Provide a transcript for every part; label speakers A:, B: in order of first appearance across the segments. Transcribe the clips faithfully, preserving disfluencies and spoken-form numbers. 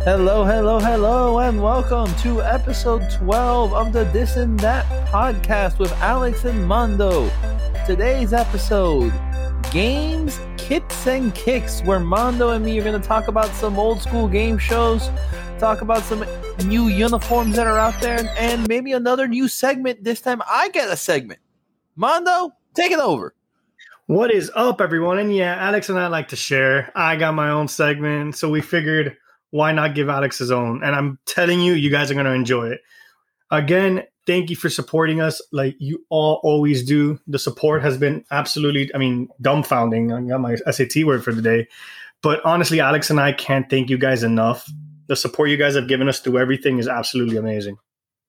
A: Hello, hello, hello, and welcome to episode twelve of the This and That podcast with Alex and Mondo. Today's episode, Games, Kits, and Kicks, where Mondo and me are going to talk about some old school game shows, talk about some new uniforms that are out there, and maybe another new segment. This time I get a segment. Mondo, take it over.
B: What is up, everyone? And yeah, Alex and I like to share. I got my own segment, so we figured, why not give Alex his own? And I'm telling you, you guys are going to enjoy it. Again, thank you for supporting us like you all always do. The support has been absolutely, I mean, dumbfounding. I got my S A T word for the day. But honestly, Alex and I can't thank you guys enough. The support you guys have given us through everything is absolutely amazing.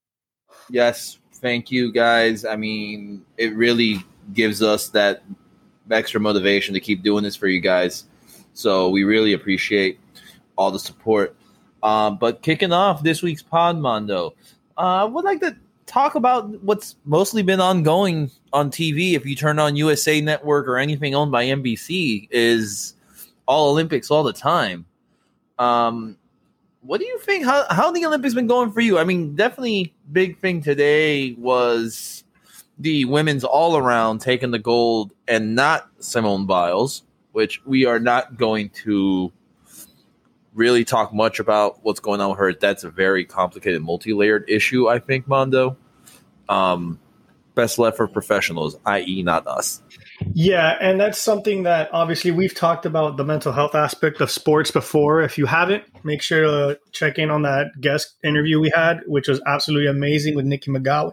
A: Yes, thank you, guys. I mean, it really gives us that extra motivation to keep doing this for you guys. So we really appreciate all the support. Um, but kicking off this week's pod, Mondo, uh, I would like to talk about what's mostly been ongoing on T V. If you turn on U S A Network or anything owned by N B C, is all Olympics all the time. Um, what do you think? How how the Olympics been going for you? I mean, definitely big thing today was the women's all around taking the gold and not Simone Biles, which we are not going to really talk much about what's going on with her. That's a very complicated, multi-layered issue, I think, Mondo. Um, best left for professionals, that is not us.
B: Yeah, and that's something that obviously we've talked about the mental health aspect of sports before. If you haven't, make sure to check in on that guest interview we had, which was absolutely amazing with Nikki McGowan.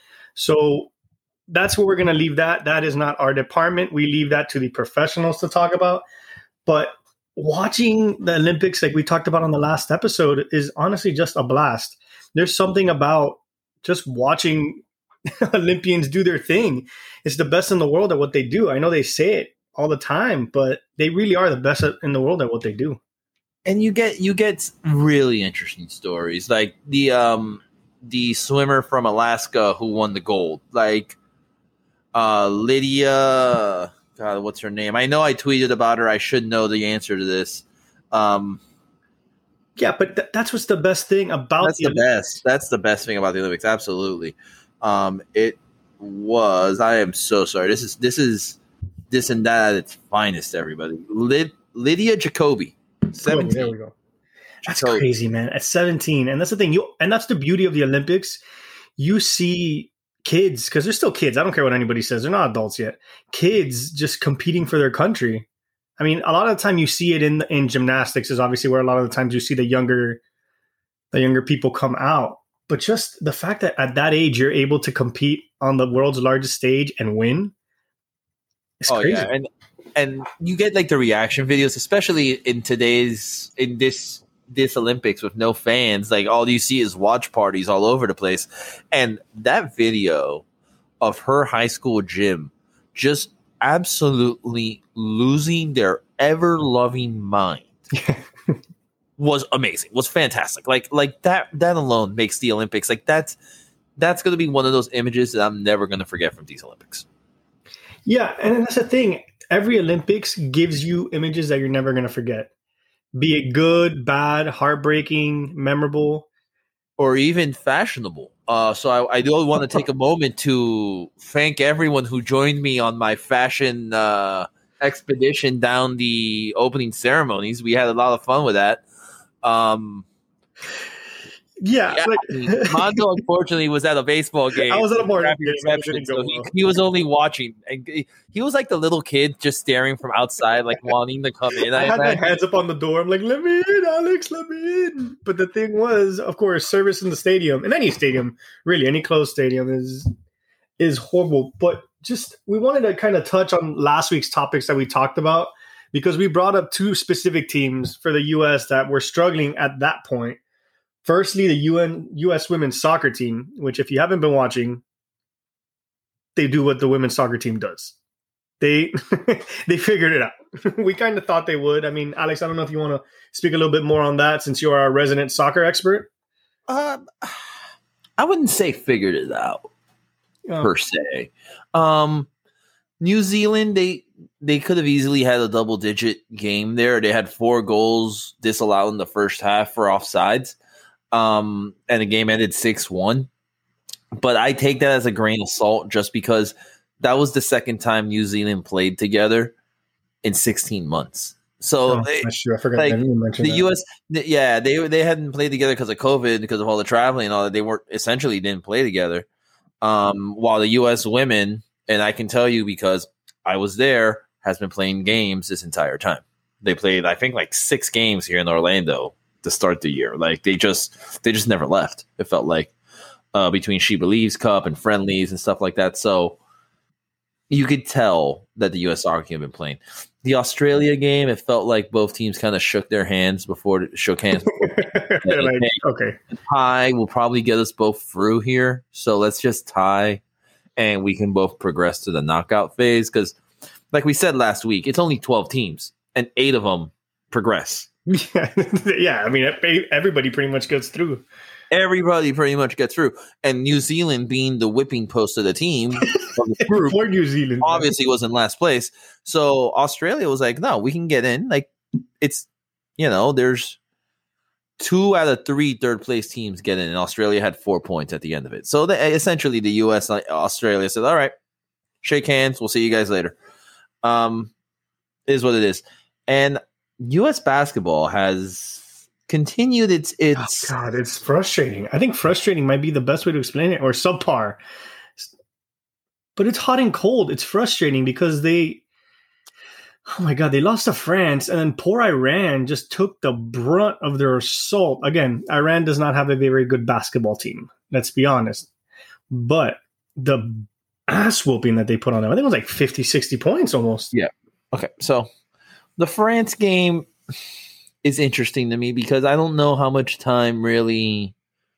B: So that's where we're going to leave that. That is not our department. We leave that to the professionals to talk about. But watching the Olympics, like we talked about on the last episode, is honestly just a blast. There's something about just watching Olympians do their thing. It's the best in the world at what they do. I know they say it all the time, but they really are the best in the world at what they do.
A: And you get you get really interesting stories, like the um the swimmer from Alaska who won the gold, like uh, Lydia. God, what's her name? I know I tweeted about her. I should know the answer to this. Um,
B: yeah, but th- that's what's the best thing about
A: that's the, the best. That's the best thing about the Olympics. Absolutely. Um, it was. I am so sorry. This is this is this and that at its finest. Everybody, Lyd- Lydia Jacobi, seventeen.
B: There we go. That's
A: Jacobi.
B: Crazy, man. At seventeen, and that's the thing. You and that's the beauty of the Olympics. You see kids, because they're still kids. I don't care what anybody says. They're not adults yet. Kids just competing for their country. I mean, a lot of the time you see it in in gymnastics is obviously where a lot of the times you see the younger the younger people come out. But just the fact that at that age you're able to compete on the world's largest stage and win, it's
A: oh,
B: crazy.
A: Yeah. And and you get like the reaction videos, especially in today's in this this Olympics with no fans. Like all you see is watch parties all over the place. And that video of her high school gym just absolutely losing their ever loving mind was amazing, was fantastic. Like, like that, that alone makes the Olympics like that's, that's going to be one of those images that I'm never going to forget from these Olympics.
B: Yeah. And that's the thing. Every Olympics gives you images that you're never going to forget. Be it good, bad, heartbreaking, memorable,
A: or even fashionable. Uh, so I, I do want to take a moment to thank everyone who joined me on my fashion uh, expedition down the opening ceremonies. We had a lot of fun with that. Um,
B: yeah,
A: yeah
B: like,
A: I mean, Mondo unfortunately was at a baseball game.
B: I was at a bar
A: reception, so he, he was only watching, and he was like the little kid just staring from outside, like wanting to come in.
B: I,
A: I
B: had
A: imagine.
B: my hands up on the door. I'm like, "Let me in, Alex, let me in." But the thing was, of course, service in the stadium, in any stadium, really, any closed stadium is is horrible. But just we wanted to kind of touch on last week's topics that we talked about because we brought up two specific teams for the U S that were struggling at that point. Firstly, the U N U S women's soccer team, which if you haven't been watching, they do what the women's soccer team does. They they figured it out. We kind of thought they would. I mean, Alex, I don't know if you want to speak a little bit more on that since you're our resident soccer expert.
A: Um, I wouldn't say figured it out
B: Oh.
A: per se. Um, New Zealand, they they could have easily had a double digit game there. They had four goals disallowed in the first half for offsides, um, and the game ended six one. But I take that as a grain of salt just because that was the second time New Zealand played together in sixteen months. So
B: oh,
A: they,
B: that's true. I forgot
A: like,
B: you mentioned
A: the
B: that.
A: U S. Yeah, they they hadn't played together because of COVID, because of all the traveling and all that. They weren't essentially didn't play together. Um, while the U S women, and I can tell you because I was there, has been playing games this entire time. They played, I think, like six games here in Orlando to start the year. Like they just they just never left. It felt like uh, between She Believes Cup and friendlies and stuff like that. So you could tell that the U S Soccer team had been playing. The Australia game, it felt like both teams kind of shook their hands before shook hands. Before
B: like, okay,
A: tie will probably get us both through here, so let's just tie, and we can both progress to the knockout phase. Because, like we said last week, it's only twelve teams, and eight of them progress.
B: Yeah, yeah. I mean, everybody pretty much gets through.
A: Everybody pretty much gets through, and New Zealand, being the whipping post of the team, of the group,
B: for New Zealand,
A: obviously was in last place. So Australia was like, "No, we can get in." Like it's, you know, there's two out of three third place teams get in, and Australia had four points at the end of it. So the, essentially, the U S and Australia said, "All right, shake hands. We'll see you guys later." Um, is what it is, and U S basketball has continued its its.
B: Oh God, it's frustrating. I think frustrating might be the best way to explain it, or subpar. But it's hot and cold. It's frustrating because they, oh my God, they lost to France, and then poor Iran just took the brunt of their assault. Again, Iran does not have a very good basketball team. Let's be honest. But the ass whooping that they put on them, I think it was like fifty, sixty points almost.
A: Yeah. Okay. So the France game is interesting to me because I don't know how much time really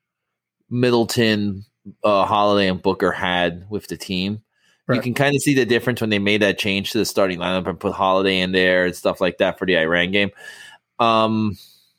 A: Middleton, uh, Holiday, and Booker had with the team. Right. You can kind of see the difference when they made that change to the starting lineup and put Holiday in there and stuff like that for the Iran game. Um,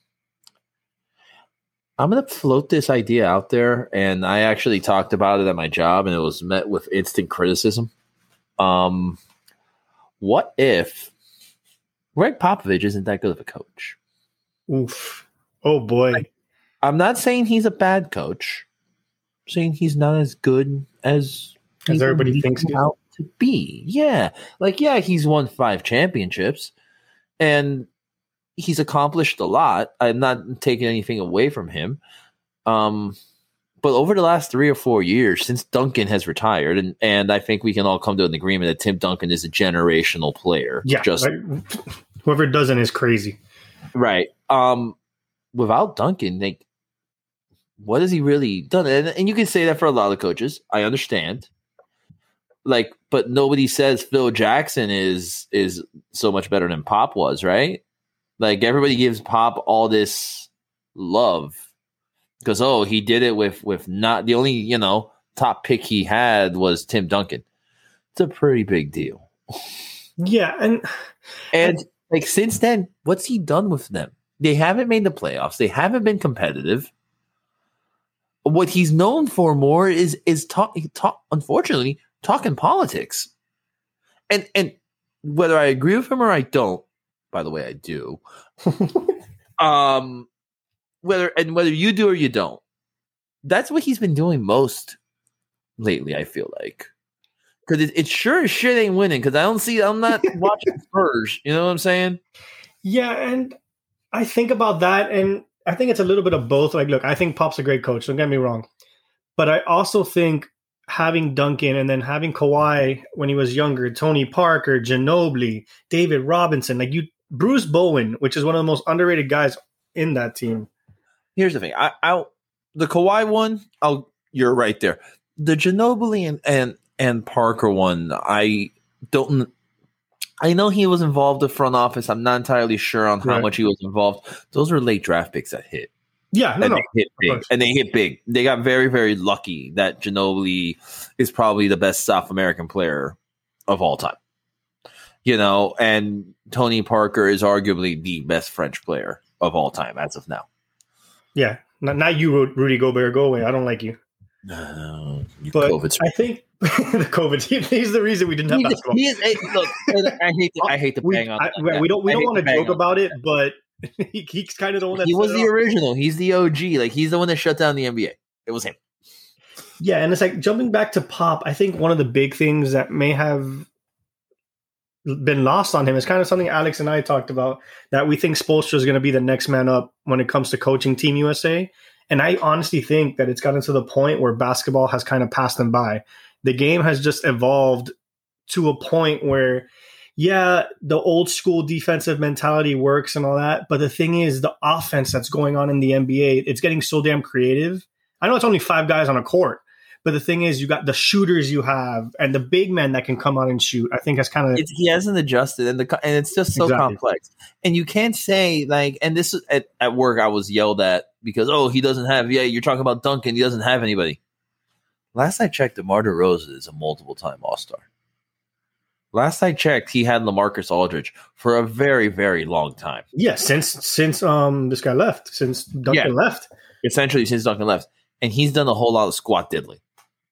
A: I'm going to float this idea out there, and I actually talked about it at my job, and it was met with instant criticism. Um, what if Greg Popovich isn't that good of a coach?
B: Oof. Oh, boy.
A: Like, I'm not saying he's a bad coach. I'm saying he's not as good as,
B: as everybody thinks he's
A: out to be. Yeah. Like, yeah, he's won five championships, and he's accomplished a lot. I'm not taking anything away from him. Um, but over the last three or four years, since Duncan has retired, and, and I think we can all come to an agreement that Tim Duncan is a generational player.
B: Yeah.
A: Just
B: like, whoever doesn't is crazy.
A: Right. Um, without Duncan, like, what has he really done? And, and you can say that for a lot of coaches. I understand. Like, but nobody says Phil Jackson is is so much better than Pop was, right? Like, everybody gives Pop all this love because, oh, he did it with with not the only, you know, top pick he had was Tim Duncan. It's a pretty big deal.
B: Yeah, and
A: and, and like since then, what's he done with them? They haven't made the playoffs. They haven't been competitive. What he's known for more is is talk, talk unfortunately, talking politics. And and whether I agree with him or I don't, by the way, I do. um whether and whether you do or you don't, that's what he's been doing most lately, I feel like. Because it, it sure as shit ain't winning, because I don't see I'm not watching Spurs. You know what I'm saying?
B: Yeah, and I think about that, and I think it's a little bit of both. Like, look, I think Pop's a great coach. Don't get me wrong. But I also think having Duncan and then having Kawhi when he was younger, Tony Parker, Ginobili, David Robinson, like you, Bruce Bowen, which is one of the most underrated guys in that team.
A: Here's the thing. I, I'll the Kawhi one, I'll you're right there. The Ginobili and, and, and Parker one, I don't I know he was involved in the front office. I'm not entirely sure on how right. much he was involved. Those were late draft picks that hit.
B: Yeah, no,
A: and
B: no,
A: they hit big. And they hit big. They got very, very lucky that Ginobili is probably the best South American player of all time. You know, and Tony Parker is arguably the best French player of all time as of now.
B: Yeah, not, not you, Rudy Gobert. Go away. I don't like you.
A: No, you
B: but
A: COVID's
B: I think the COVID. He, he's the reason we didn't have
A: he,
B: basketball.
A: He is, hey, look, I hate to, I hate to
B: we,
A: bang on.
B: I,
A: that.
B: we don't we
A: I
B: don't want to joke about
A: it,
B: it, but he, he's kind of the one that
A: he was the
B: off.
A: original. He's the O G. Like he's the one that shut down the N B A. It was him.
B: Yeah, and it's like jumping back to Pop. I think one of the big things that may have been lost on him is kind of something Alex and I talked about, that we think Spoelstra is going to be the next man up when it comes to coaching Team U S A. And I honestly think that it's gotten to the point where basketball has kind of passed them by. The game has just evolved to a point where, yeah, the old school defensive mentality works and all that. But the thing is, the offense that's going on in the N B A, it's getting so damn creative. I know it's only five guys on a court, but the thing is, you got the shooters you have and the big men that can come out and shoot. I think that's kind of
A: it's, he hasn't adjusted, and the and it's just so exactly. complex. And you can't say like, and this is at, at work. I was yelled at because oh, he doesn't have. Yeah, you're talking about Duncan. He doesn't have anybody. Last I checked, DeMar DeRozan is a multiple-time All-Star. Last I checked, he had LaMarcus Aldridge for a very, very long time.
B: Yeah, since since um this guy left, since Duncan yeah. left,
A: essentially since Duncan left, and he's done a whole lot of squat diddly.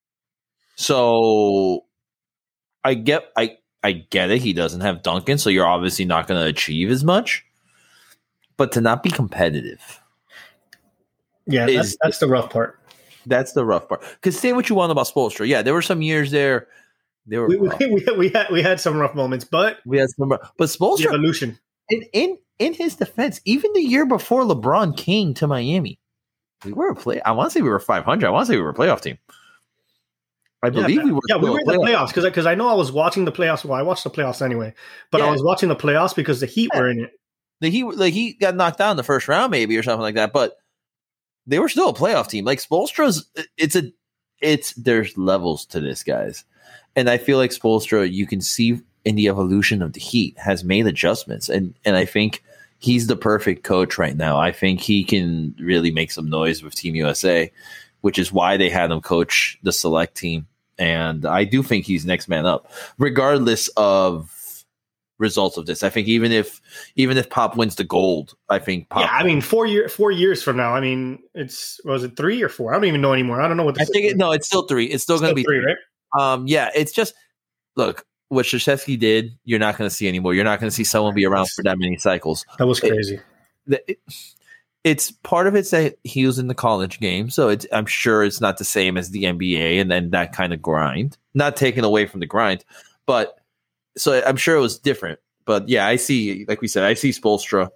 A: So I get I I get it. He doesn't have Duncan, so you're obviously not going to achieve as much. But to not be competitive,
B: yeah,
A: is,
B: that's, that's the rough part.
A: That's the rough part. Because say what you want about Spoelstra, yeah, there were some years there. There were
B: we, we, we, we had we had some rough moments, but
A: we had some. But Spoelstra,
B: the evolution.
A: In, in in his defense, even the year before LeBron came to Miami, we were a play. I want to say we were five hundred. I want to say we were a playoff team. I believe
B: yeah,
A: we were.
B: Yeah, we were in the playoffs because because I know I was watching the playoffs. Well, I watched the playoffs anyway, but yeah. I was watching the playoffs because the Heat yeah. were in it.
A: The Heat, like he got knocked out in the first round, maybe or something like that, but they were still a playoff team. Like Spoelstra's, it's a, it's there's levels to this, guys, and I feel like Spoelstra, you can see in the evolution of the Heat, has made adjustments, and and I think he's the perfect coach right now. I think he can really make some noise with Team U S A, which is why they had him coach the select team. And I do think he's next man up, regardless of results of this. I think even if even if Pop wins the gold, I think Pop.
B: Yeah, I mean, four year four years from now. I mean, it's was it three or four? I don't even know anymore. I don't know what.
A: I think it, no, it's still three. It's still, still going to be
B: three,
A: three,
B: right?
A: Um, yeah, it's just look what Krzyzewski did. You're not going to see anymore. You're not going to see someone be around for that many cycles.
B: That was crazy.
A: It, it, It's part of it's that he was in the college game, so it's, I'm sure it's not the same as the N B A and then that kind of grind. Not taken away from the grind, but so I'm sure it was different. But yeah, I see, like we said, I see Spoelstra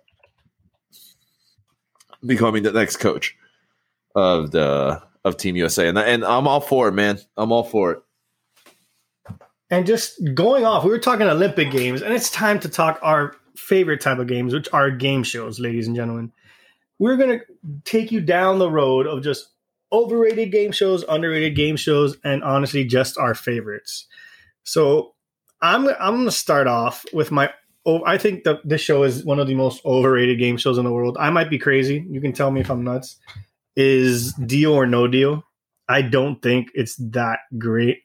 A: becoming the next coach of the of Team U S A, and and I'm all for it, man. I'm all for it.
B: And just going off, we were talking Olympic Games, and it's time to talk our favorite type of games, which are game shows, ladies and gentlemen. We're going to take you down the road of just overrated game shows, underrated game shows, and honestly, just our favorites. So I'm I'm going to start off with my. Oh, I think that this show is one of the most overrated game shows in the world. I might be crazy. You can tell me if I'm nuts. Is Deal or No Deal? I don't think it's that great.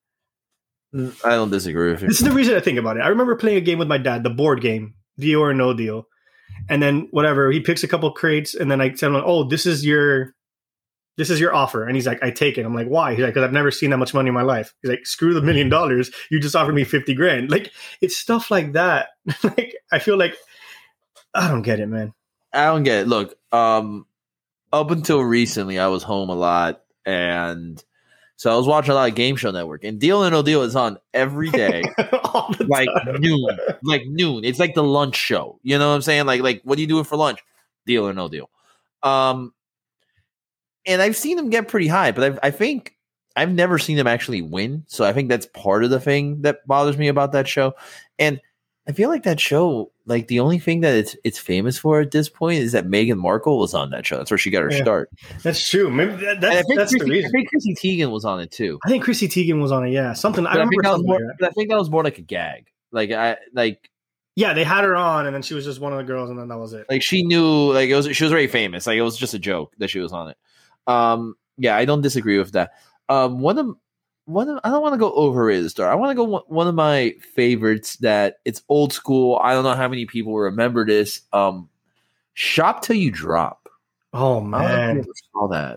A: I don't disagree with you.
B: This is the reason I think about it. I remember playing a game with my dad, the board game, Deal or No Deal. And then whatever, he picks a couple crates, and then I tell him, "Oh, this is your, this is your offer." And he's like, "I take it." I'm like, "Why?" He's like, "Because I've never seen that much money in my life." He's like, "Screw the million dollars. You just offered me fifty grand." Like it's stuff like that. Like I feel like I don't get it, man.
A: I don't get it. Look, um, up until recently, I was home a lot, and so I was watching a lot of Game Show Network, and Deal or No Deal is on every day, like time. noon, like noon. It's like the lunch show. You know what I'm saying? Like, like what are you doing for lunch? Deal or No Deal. Um, and I've seen them get pretty high, but I've, I think I've never seen them actually win. So I think that's part of the thing that bothers me about that show. And I feel like that show, like the only thing that it's it's famous for at this point is that Meghan Markle was on that show. That's where she got her
B: yeah,
A: start.
B: That's true. Maybe that, that's, that's
A: Chrissy,
B: the reason.
A: I think Chrissy Teigen was on it too.
B: I think Chrissy Teigen was on it. Yeah, something.
A: But
B: I,
A: I, think that was more,
B: like
A: that. I think that was more like a gag. Like I like.
B: Yeah, they had her on, and then she was just one of the girls, and then that was it.
A: Like she knew, like it was. She was very famous. Like it was just a joke that she was on it. Um, yeah, I don't disagree with that. Um, one of One of, I don't want to go overrated star. I want to go one, one of my favorites that it's old school. I don't know how many people remember this. Um, Shop Till You Drop.
B: Oh
A: I don't know if
B: man,
A: you ever saw that.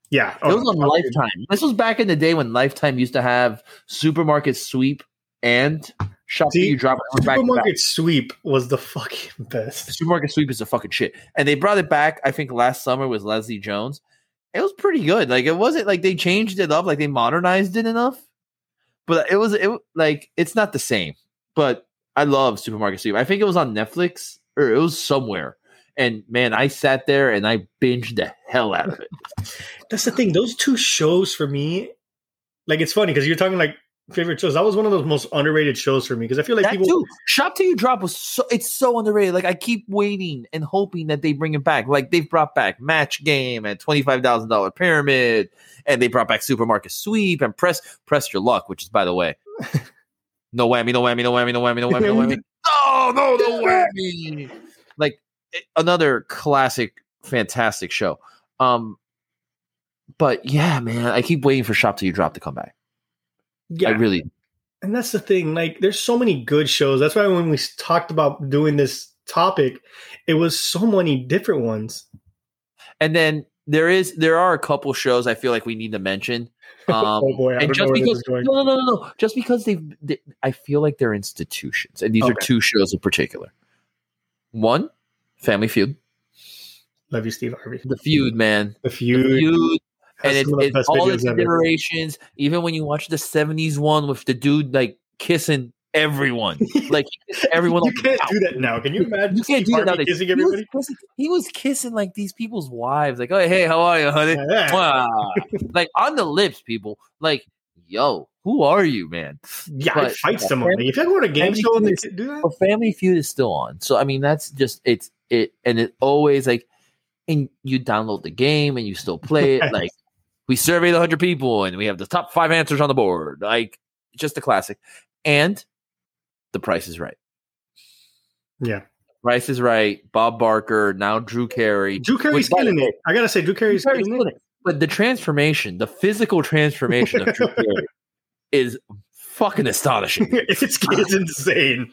B: Yeah.
A: It was on Lifetime. This was back in the day when Lifetime used to have Supermarket Sweep and Shop Till You Drop.
B: Supermarket Sweep was the fucking best.
A: Supermarket Sweep is the fucking shit. And they brought it back, I think, last summer with Leslie Jones. It was pretty good. Like, it wasn't like they changed it up, like they modernized it enough. But it was, it like, it's not the same. But I love Supermarket Sweep. I think it was on Netflix or it was somewhere. And man, I sat there and I binged the hell out of it.
B: That's the thing. Those two shows for me, like, it's funny because you're talking like favorite shows. That was one of those most underrated shows for me because I feel like
A: that
B: people
A: too. Shop Till You Drop was so it's so underrated. Like I keep waiting and hoping that they bring it back. Like they've brought back Match Game and twenty-five thousand dollar Pyramid, and they brought back Supermarket Sweep and Press Press Your Luck, which is, by the way, no whammy, no whammy, no whammy, no whammy, no whammy, no whammy. Oh no, no whammy. Like another classic, fantastic show. Um, but yeah, man, I keep waiting for Shop Till You Drop to come back. Yeah, I really.
B: And that's the thing. Like, there's so many good shows. That's why when we talked about doing this topic, it was so many different ones.
A: And then there is there are a couple shows I feel like we need to mention. Um,
B: oh boy, I
A: and
B: don't
A: just
B: know where
A: because
B: this is going.
A: no, no, no, no, no, just because they've, they, I feel like they're institutions, and these
B: Okay.
A: are two shows in particular. One, Family Feud.
B: Love you, Steve Harvey.
A: The Feud, man.
B: The Feud.
A: The Feud. And
B: That's
A: it's,
B: some of the
A: it's
B: best
A: all
B: videos
A: its
B: ever.
A: iterations. Even when you watch the seventies one with the dude like kissing everyone, like everyone.
B: You
A: on the
B: can't
A: mouth.
B: do that now. Can you imagine
A: You can't
B: Steve
A: do that
B: Harvey
A: nowadays.
B: kissing
A: He was
B: everybody?
A: kissing, he was kissing like these people's wives, like, "Oh, hey, how are you, honey?"
B: Yeah.
A: Wow. Like on the lips, people. Like, yo, who are you, man?
B: Yeah,
A: But,
B: I fight
A: yeah,
B: someone. Like, if I go to a game
A: Family
B: show and they
A: Feud
B: do that,
A: But Family Feud is still on, so I mean, that's just it's it, and it always like, and you download the game and you still play it, like. We surveyed one hundred people, and we have the top five answers on the board. Like, just a classic. And The Price is Right.
B: yeah,
A: Price is Right. Bob Barker, now Drew Carey.
B: Drew Carey's
A: Which, by the
B: killing
A: way,
B: it. I gotta say, Drew Carey's
A: Drew Carey's
B: killing
A: killing
B: it.
A: it. But the transformation, the physical transformation of Drew Carey is fucking astonishing.
B: it's, it's insane.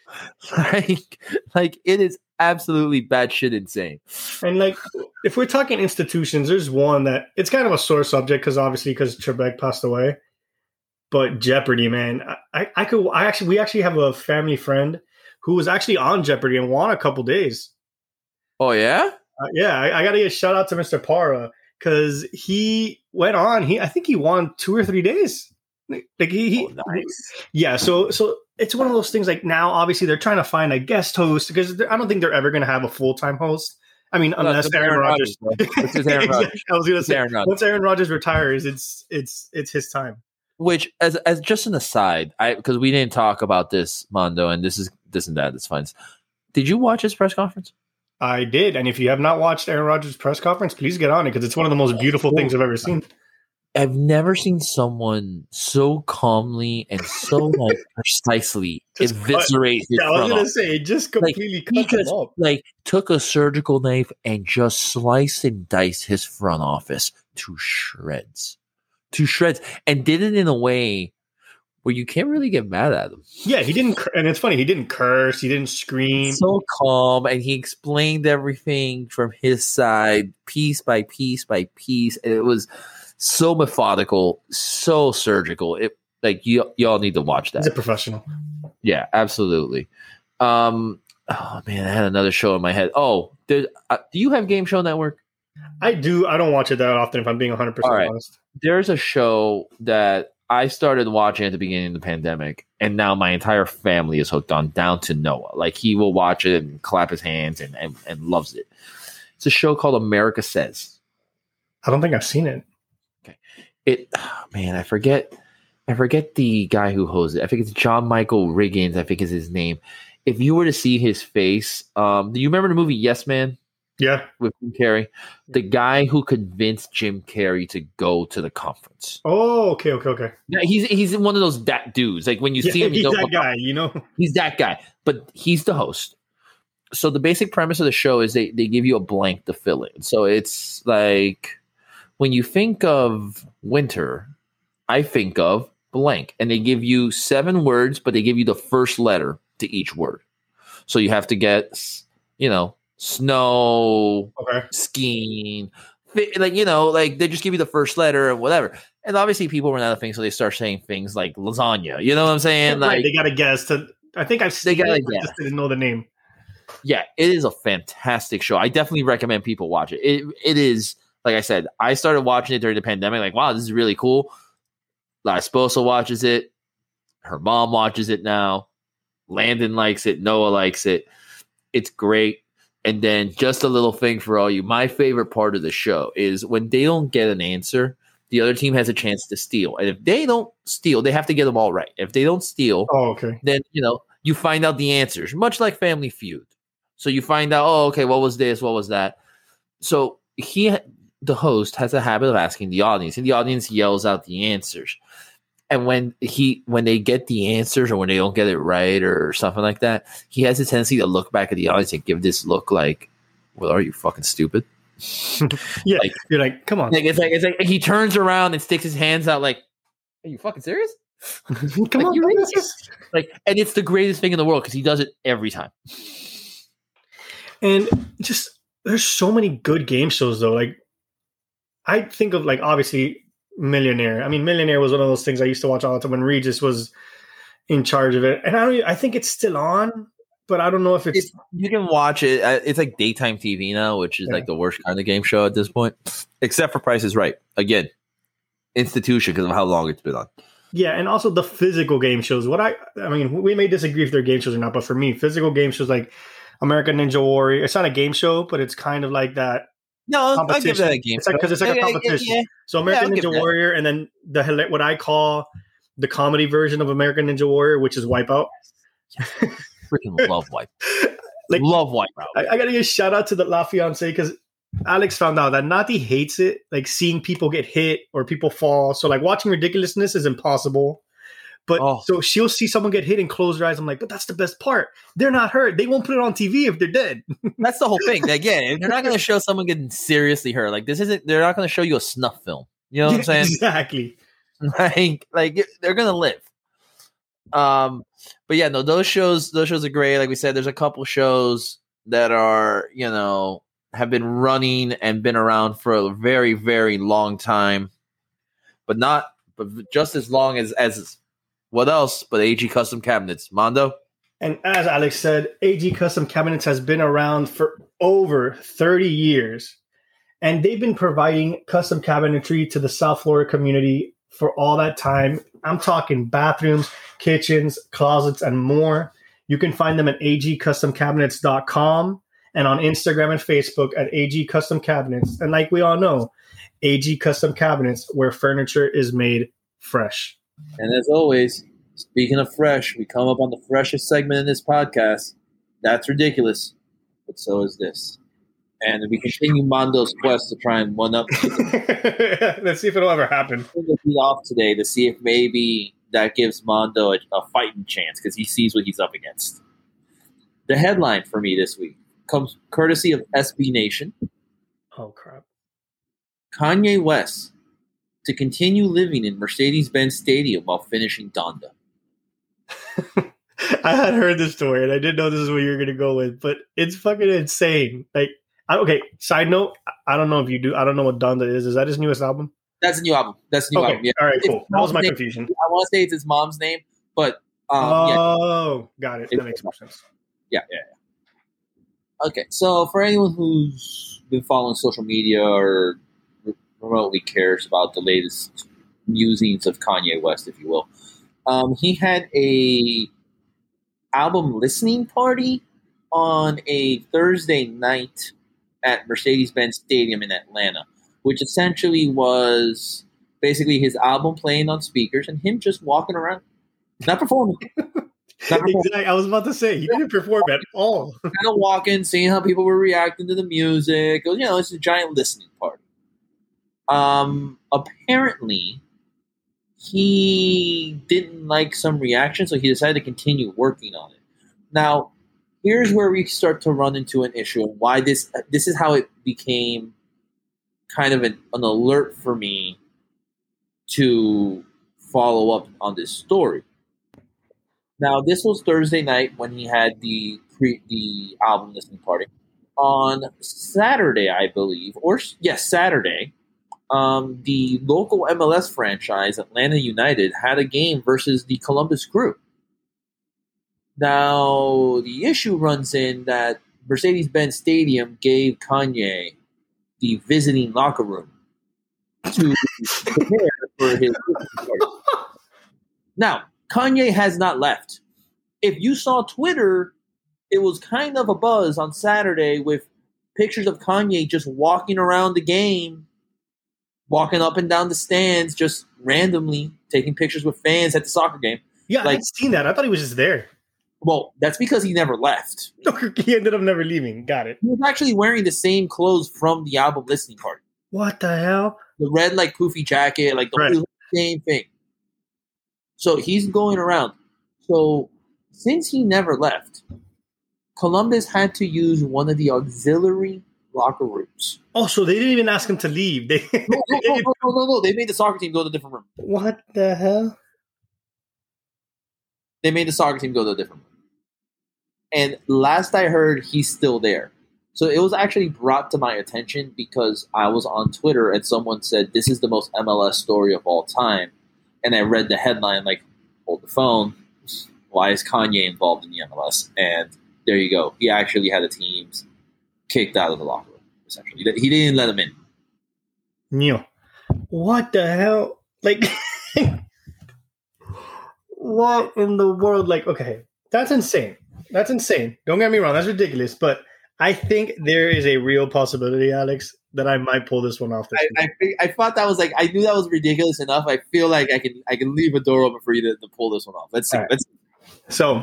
A: like, like, it is absolutely batshit insane.
B: And like, if we're talking institutions, there's one that it's kind of a sore subject because obviously because Trebek passed away. But Jeopardy, man, I, I could, I actually, we actually have a family friend who was actually on Jeopardy and won a couple days.
A: Oh yeah,
B: uh, yeah. I, I got to give a shout out to Mister Para because he went on. He, I think he won two or three days. Like he, he
A: oh, nice.
B: yeah. So, so it's one of those things. Like now, obviously, they're trying to find a guest host because I don't think they're ever going to have a full time host. I mean,
A: No,
B: unless
A: it's
B: Aaron,
A: Aaron
B: Rodgers.
A: Rodgers, bro. It's just Aaron Rodgers.
B: I was going to
A: It's
B: say
A: Aaron Rodgers.
B: once Aaron Rodgers retires, it's it's it's his time.
A: Which, as as just an aside, I because we didn't talk about this, Mondo, and this is this and that. That's fine. Did you watch his press conference?
B: I did, and if you have not watched Aaron Rodgers' press conference, please get on it because it's one of the most beautiful things I've ever seen.
A: I've never seen someone so calmly and so like precisely
B: Just
A: eviscerate his
B: Yeah, I was
A: front
B: gonna
A: office.
B: say, it just
A: Like,
B: completely
A: he
B: cut
A: just
B: him up.
A: like took a surgical knife and just sliced and diced his front office to shreds, to shreds, and did it in a way where you can't really get mad at him.
B: Yeah, he didn't, cur- and it's funny, he didn't curse, he didn't scream.
A: So calm, and he explained everything from his side, piece by piece by piece, and it was so methodical, so surgical. It like you y'all need to watch that.
B: He's a professional.
A: Yeah, absolutely. Um, oh man, I had another show in my head. Oh, there, uh, do you have Game Show Network?
B: I do. I don't watch it that often, if I'm being one hundred percent
A: All right.
B: honest.
A: There's a show that I started watching at the beginning of the pandemic, and now my entire family is hooked on, down to Noah. Like, he will watch it and clap his hands and, and, and loves it. It's a show called America Says.
B: I don't think I've seen it.
A: It, oh, man, I forget, I forget the guy who hosts it. I think it's John Michael Riggins, I think is his name. If you were to see his face, um, do you remember the movie Yes Man?
B: Yeah.
A: With Jim Carrey, the guy who convinced Jim Carrey to go to the conference.
B: Oh, okay, okay, okay.
A: Yeah, he's he's one of those that dudes. Like when you
B: Yeah,
A: see him, you
B: he's
A: know,
B: that guy, you know?
A: he's that guy. But he's the host. So the basic premise of the show is they they give you a blank to fill in. So it's like when you think of winter, I think of blank, and they give you seven words, but they give you the first letter to each word. So you have to get, you know, snow,
B: Okay.
A: skiing, like, you know, like they just give you the first letter or whatever. And obviously people run out of things, so they start saying things like lasagna. You know what I'm saying?
B: Right,
A: Like
B: they got to guess. To I think I've seen
A: they gotta
B: it, I
A: guess.
B: just didn't know the name.
A: Yeah, it is a fantastic show. I definitely recommend people watch it. It it is, like I said, I started watching it during the pandemic. Like, wow, this is really cool. La Esposa watches it. Her mom watches it now. Landon likes it. Noah likes it. It's great. And then just a little thing for all you. My favorite part of the show is when they don't get an answer, the other team has a chance to steal. And if they don't steal, they have to get them all right. If they don't steal,
B: oh, okay.
A: then, you know, you find out the answers, much like Family Feud. So you find out, oh, okay, what was this? What was that? So he, the host, has a habit of asking the audience, and the audience yells out the answers. And when he when they get the answers or when they don't get it right or something like that, he has a tendency to look back at the audience and give this look like, well, are you fucking stupid?
B: Yeah,
A: like,
B: you're like, come on.
A: Like it's like it's like he turns around and sticks his hands out like, are you fucking serious?
B: Come
A: like,
B: on,
A: you
B: come
A: really
B: on.
A: like, and it's the greatest thing in the world because he does it every time.
B: And just there's so many good game shows though. Like I think of like obviously Millionaire. I mean, Millionaire was one of those things I used to watch all the time when Regis was in charge of it. And I don't. I think it's still on, but I don't know if it's.
A: it's you can watch it. Uh, It's like daytime T V now, which is
B: Yeah.
A: like the worst kind of game show at this point, except for Price is Right. Again, institution because of how long it's been on.
B: Yeah, and also the physical game shows. What I, I mean, we may disagree if they're game shows or not, but for me, physical game shows like American Ninja Warrior. It's not a game show, but it's kind of like that.
A: No, I'll give
B: Competition.
A: that a game.
B: It's like because it's like a
A: Yeah, yeah,
B: competition.
A: yeah.
B: So American
A: Yeah, I'll give
B: Ninja
A: that.
B: Warrior, and then the hila- what I call the comedy version of American Ninja Warrior, which is Wipeout.
A: Freaking love Wipe.
B: Like-
A: love Wipeout.
B: I, I gotta give a shout out to the La Fiance because Alex found out that Nati hates it, like seeing people get hit or people fall. So like watching ridiculousness is impossible. But
A: Oh.
B: so she'll see someone get hit and close her eyes. I'm like, but that's the best part. They're not hurt. They won't put it on T V if they're dead.
A: That's the whole thing. Again, they're not going to show someone getting seriously hurt. Like this isn't. They're not going to show you a snuff film. You know what I'm saying?
B: Exactly.
A: like, like they're going to live. Um, but yeah, no, those shows, those shows are great. Like we said, there's a couple shows that are, you know, have been running and been around for a very, very long time, but not, but just as long as as what else? But A G Custom Cabinets, Mondo.
B: And as Alex said, A G Custom Cabinets has been around for over thirty years. And they've been providing custom cabinetry to the South Florida community for all that time. I'm talking bathrooms, kitchens, closets, and more. You can find them at a g custom cabinets dot com and on Instagram and Facebook at A G Custom Cabinets. And like we all know, A G Custom Cabinets, where furniture is made fresh.
A: And as always, speaking of fresh, we come up on the freshest segment in this podcast. That's ridiculous, but so is this. And we continue Mondo's quest to try and one up.
B: Let's see if it'll ever happen.
A: We'll be off today to see if maybe that gives Mondo a, a fighting chance because he sees what he's up against. The headline for me this week comes courtesy of S B Nation.
B: Oh, crap.
A: Kanye West to continue living in Mercedes-Benz Stadium while finishing Donda.
B: I had heard this story, and I didn't know this is what you were going to go with, but it's fucking insane. Like, I, okay, side note, I don't know if you do. I don't know what Donda is. Is that his newest album?
A: That's a new album. That's a new
B: Okay,
A: album. Yeah.
B: all right,
A: It's
B: cool. That was my
A: name.
B: confusion.
A: I want to say it's his mom's name, but um, yeah,
B: Oh, got it. That makes more sense.
A: yeah, yeah, yeah. Okay, so for anyone who's been following social media or remotely cares about the latest musings of Kanye West, if you will, um, he had a album listening party on a Thursday night at Mercedes-Benz Stadium in Atlanta, which essentially was basically his album playing on speakers and him just walking around, not performing. Not performing.
B: Exactly. I was about to say, he didn't perform at all.
A: Kind of walking, seeing how people were reacting to the music. It was, you know, it's a giant listening party. Um, apparently, he didn't like some reaction, so he decided to continue working on it. Now, here's where we start to run into an issue and why this this is how it became kind of an, an alert for me to follow up on this story. Now, this was Thursday night when he had the pre, the album listening party. on Saturday, I believe, or yes, Saturday, um, the local M L S franchise, Atlanta United, had a game versus the Columbus Crew. Now, the issue runs in that Mercedes-Benz Stadium gave Kanye the visiting locker room to prepare for his party. Now, Kanye has not left. If you saw Twitter, it was kind of a buzz on Saturday with pictures of Kanye just walking around the game, walking up and down the stands, just randomly taking pictures with fans at the soccer game.
B: Yeah, like, I'd seen that. I thought he was just there.
A: Well, that's because he never left.
B: He ended up never leaving. Got it.
A: He was actually wearing the same clothes from the album listening party.
B: What the hell?
A: The red, like, poofy jacket, like the right. same thing. So he's going around. So since he never left, Columbus had to use one of the auxiliary locker rooms.
B: Oh, so they didn't even ask him to leave. They
A: no, no, no, no, no, no, no. They made the soccer team go to a different room.
B: What the hell?
A: They made the soccer team go to a different room. And last I heard, he's still there. So it was actually brought to my attention because I was on Twitter and someone said, this is the most M L S story of all time. And I read the headline, like, hold the phone. Why is Kanye involved in the M L S? And there you go. He actually had the teams kicked out of the locker room, essentially. He didn't let them in.
B: Neil, what the hell? Like, what in the world? Like, okay, that's insane. That's insane. Don't get me wrong. That's ridiculous. But I think there is a real possibility, Alex, that I might pull this one off. This
A: I, I, I thought that was like, I knew that was ridiculous enough. I feel like I can I can leave a door open for you to, to pull this one off. Let's see.
B: Right.
A: Let's see.
B: So,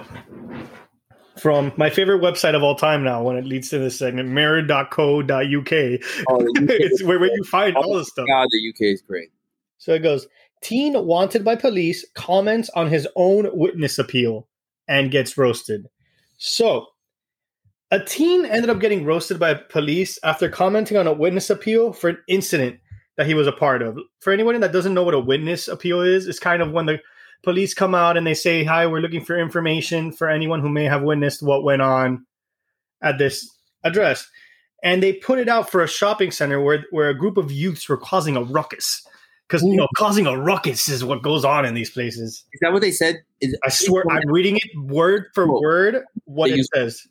B: from my favorite website of all time now, when it leads to this segment, mirror dot co dot U K. Oh, it's where, where you find all, all this stuff.
A: God, the U K is great.
B: So it goes, teen wanted by police comments on his own witness appeal and gets roasted. So, a teen ended up getting roasted by police after commenting on a witness appeal for an incident that he was a part of. For anyone that doesn't know what a witness appeal is, it's kind of when the police come out and they say, hi, we're looking for information for anyone who may have witnessed what went on at this address. And they put it out for a shopping center where, where a group of youths were causing a ruckus. Because, you know, causing a ruckus is what goes on in these places.
A: Is that what they said? Is,
B: I swear, I'm reading it word for oh, word what it says.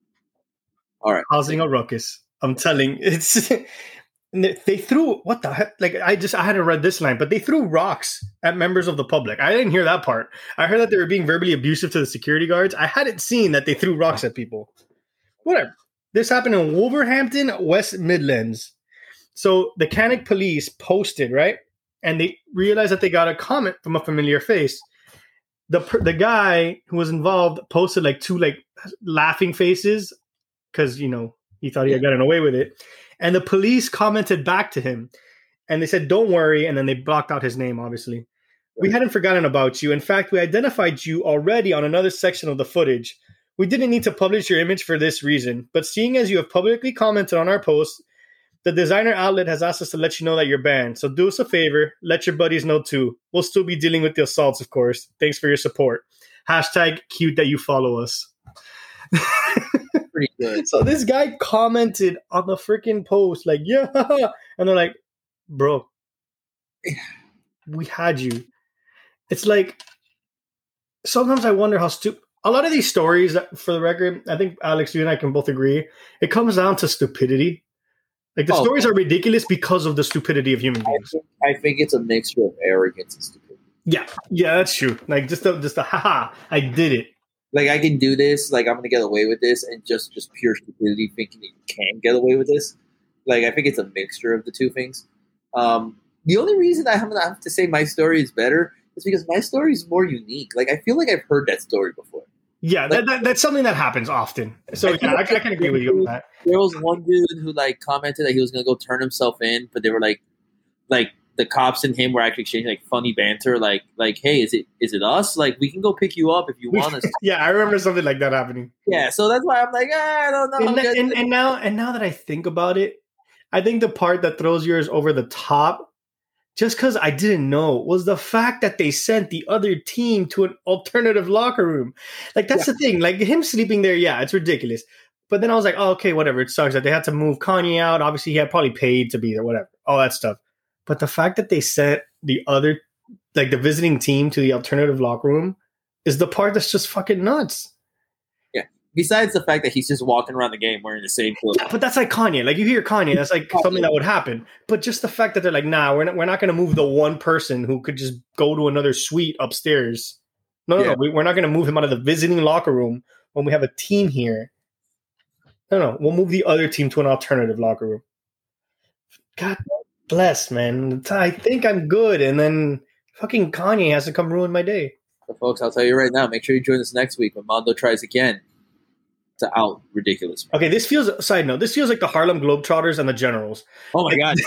A: All right.
B: Causing a ruckus. I'm telling it's they threw what the heck? Like I just I hadn't read this line, but they threw rocks at members of the public. I didn't hear that part. I heard that they were being verbally abusive to the security guards. I hadn't seen that they threw rocks at people. Whatever. This happened in Wolverhampton, West Midlands. So the Cannock police posted, right? And they realized that they got a comment from a familiar face. The the guy who was involved posted like two like laughing faces because, you know, he thought he had gotten away with it. And the police commented back to him and they said, don't worry. And then they blocked out his name, obviously. We hadn't forgotten about you. In fact, we identified you already on another section of the footage. We didn't need to publish your image for this reason. But seeing as you have publicly commented on our post, the designer outlet has asked us to let you know that you're banned. So do us a favor. Let your buddies know too. We'll still be dealing with the assaults, of course. Thanks for your support. Hashtag cute that you follow us.
A: Pretty good.
B: So this guy commented on the freaking post like, yeah. And they're like, bro, we had you. It's like, sometimes I wonder how stupid. A lot of these stories, for the record, I think, Alex, you and I can both agree, it comes down to stupidity. Like, the oh, stories are ridiculous because of the stupidity of human beings.
A: I think, I think it's a mixture of arrogance and stupidity.
B: Yeah, yeah, that's true. Like, just the, just the, haha, I did it.
A: Like, I can do this, like, I'm going to get away with this, and just, just pure stupidity thinking that you can get away with this. Like, I think it's a mixture of the two things. Um, the only reason I have to say my story is better is because my story is more unique. Like, I feel like I've heard that story before.
B: Yeah, like, that, that, that's something that happens often. So I, yeah, I, I can agree with you on that.
A: There was one dude who like commented that he was going to go turn himself in, but they were like, like the cops and him were actually exchanging like funny banter, like, like, hey, is it is it us? Like, we can go pick you up if you want us.
B: Yeah, I remember something like that happening.
A: Yeah, so that's why I'm like, ah, I don't know.
B: And, that, and, and now, and now that I think about it, I think the part that throws yours over the top, just because I didn't know, was the fact that they sent the other team to an alternative locker room. Like, that's yeah. the thing. Like, him sleeping there, yeah, it's ridiculous. But then I was like, oh, okay, whatever. It sucks that they had to move Kanye out. Obviously, he had probably paid to be there, whatever, all that stuff. But the fact that they sent the other, like the visiting team to the alternative locker room is the part that's just fucking nuts.
C: Yeah. Besides the fact that he's just walking around the game wearing the same clothes.
B: Yeah, but that's like Kanye. Like you hear Kanye, that's like something that would happen. But just the fact that they're like, nah, we're not, we're not going to move the one person who could just go to another suite upstairs. No, no,
C: Yeah.
B: no. We, we're not going to move him out of the visiting locker room when we have a team here. No, no. We'll move the other team to an alternative locker room. God bless, man. I think I'm good. And then fucking Kanye has to come ruin my day.
C: So folks, I'll tell you right now, make sure you join us next week when Mondo tries again to out ridiculous.
B: Okay, this feels, side note, this feels like the Harlem Globetrotters and the Generals.
C: Oh my God.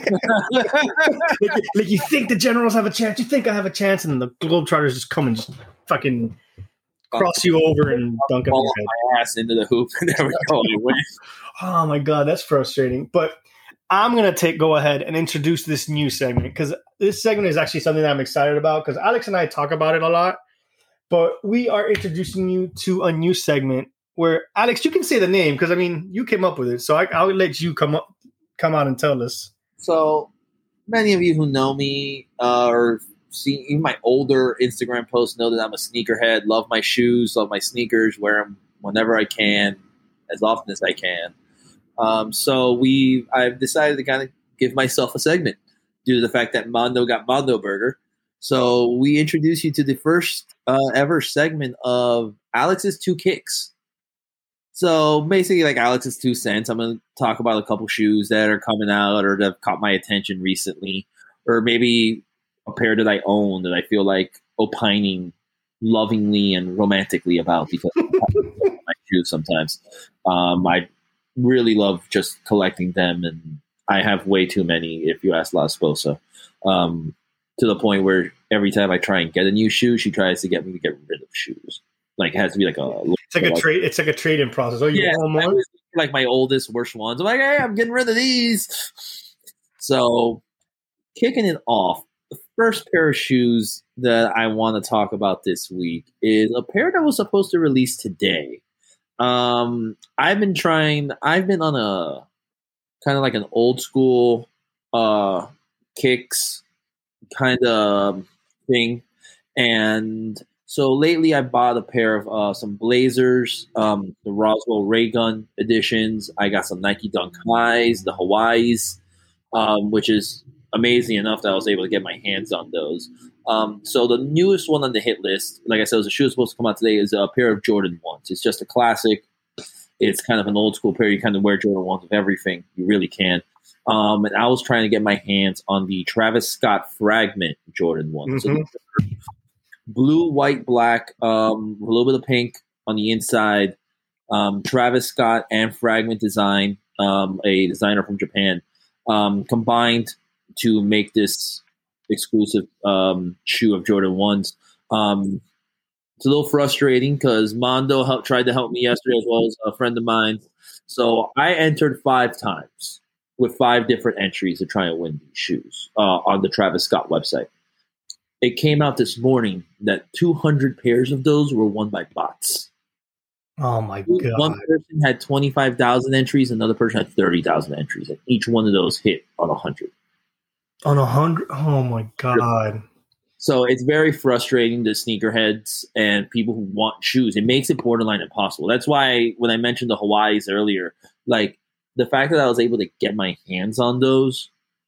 B: like, like you think the Generals have a chance, you think I have a chance, and the Globetrotters just come and just fucking cross you over and dunk on your head.
C: My ass into the hoop and there we go. I win.
B: Oh my God, that's frustrating. But I'm going to take go ahead and introduce this new segment because this segment is actually something that I'm excited about because Alex and I talk about it a lot. But we are introducing you to a new segment where, Alex, you can say the name because, I mean, you came up with it. So I, I'll let you come up, come out and tell us.
C: So many of you who know me uh, or see even my older Instagram posts know that I'm a sneakerhead, love my shoes, love my sneakers, wear them whenever I can, as often as I can. Um, so we, I've decided to kind of give myself a segment due to the fact that Mondo got Mondo Burger. So we introduce you to the first uh, ever segment of Alex's Two Kicks. So basically, like Alex's two cents. I'm going to talk about a couple shoes that are coming out or that have caught my attention recently, or maybe a pair that I own that I feel like opining lovingly and romantically about because I my shoes sometimes. Um, I really love just collecting them, and I have way too many, if you ask La Esposa, um, to the point where every time I try and get a new shoe, she tries to get me to get rid of shoes. Like it has to be like a
B: it's like a trade. It's like a trade-in process. Oh, you
C: yeah,
B: want more?
C: Like my oldest, worst ones. I'm like, hey, I'm getting rid of these. So, kicking it off, the first pair of shoes that I want to talk about this week is a pair that was supposed to release today. Um, I've been trying. I've been on a kind of like an old school uh, kicks kind of thing, and so lately I bought a pair of uh, some Blazers, um, the Roswell Ray Gun editions. I got some Nike Dunk Highs, the Hawaiis, um, which is amazing enough that I was able to get my hands on those. Um, so the newest one on the hit list, like I said, was a shoe supposed to come out today, is a pair of Jordan ones. It's just a classic. It's kind of an old school pair. You kind of wear Jordan ones with everything. You really can. Um, and I was trying to get my hands on the Travis Scott Fragment Jordan ones. Mm-hmm. So blue, white, black, um, a little bit of pink on the inside. Um, Travis Scott and Fragment Design, um, a designer from Japan, um, combined to make this exclusive um, shoe of Jordan ones. Um, it's a little frustrating because Mondo helped, tried to help me yesterday as well as a friend of mine. So I entered five times with five different entries to try and win these shoes uh, on the Travis Scott website. It came out this morning that two hundred pairs of those were won by bots.
B: Oh, my God.
C: One person had twenty-five thousand entries, another person had thirty thousand entries, and each one of those hit on one hundred.
B: On one hundred? Oh, my God.
C: So it's very frustrating to sneakerheads and people who want shoes. It makes it borderline impossible. That's why when I mentioned the Hawaiis earlier, like the fact that I was able to get my hands on those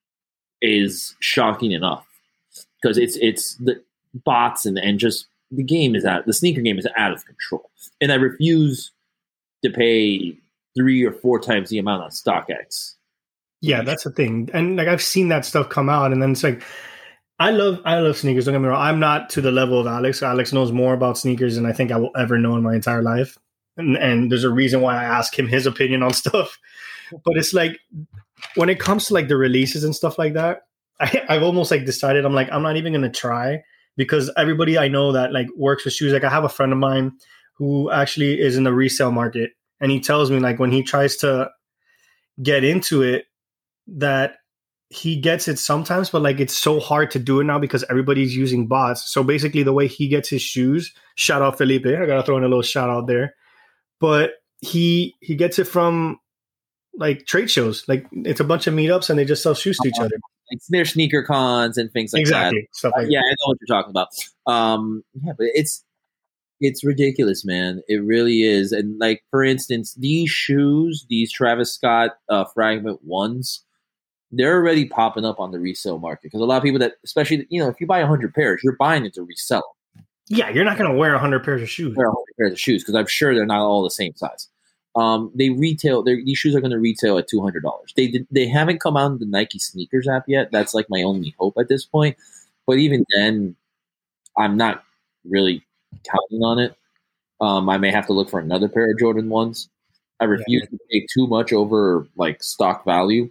C: is shocking enough. Because it's it's the bots and, and just the game is out. The sneaker game is out of control, and I refuse to pay three or four times the amount on StockX.
B: Yeah, that's the thing, and like I've seen that stuff come out, and then it's like I love I love sneakers. Don't get me wrong. I'm not to the level of Alex. Alex knows more about sneakers than I think I will ever know in my entire life, and, and there's a reason why I ask him his opinion on stuff. But it's like when it comes to like the releases and stuff like that. I, I've almost like decided I'm like I'm not even gonna try because everybody I know that like works with shoes, like I have a friend of mine who actually is in the resale market, and he tells me like when he tries to get into it that he gets it sometimes, but like it's so hard to do it now because everybody's using bots. So basically the way he gets his shoes, shout out Felipe, I gotta throw in a little shout out there, but he he gets it from like trade shows. Like it's a bunch of meetups and they just sell shoes to each other.
C: Like their sneaker cons and things like
B: exactly.
C: that.
B: Stuff like
C: uh, yeah,
B: that.
C: I know what you're talking about. Um, yeah, but it's it's ridiculous, man. It really is. And like for instance, these shoes, these Travis Scott uh, Fragment ones, they're already popping up on the resale market because a lot of people that, especially you know, if you buy a hundred pairs, you're buying it to resell them.
B: Yeah, you're not going to wear a hundred pairs of shoes.
C: Wear a hundred pairs of shoes because I'm sure they're not all the same size. Um, they retail. These shoes are going to retail at two hundred dollars. They did, they haven't come out in the Nike sneakers app yet. That's like my only hope at this point. But even then, I'm not really counting on it. Um, I may have to look for another pair of Jordan ones. I refuse yeah. to pay too much over like stock value.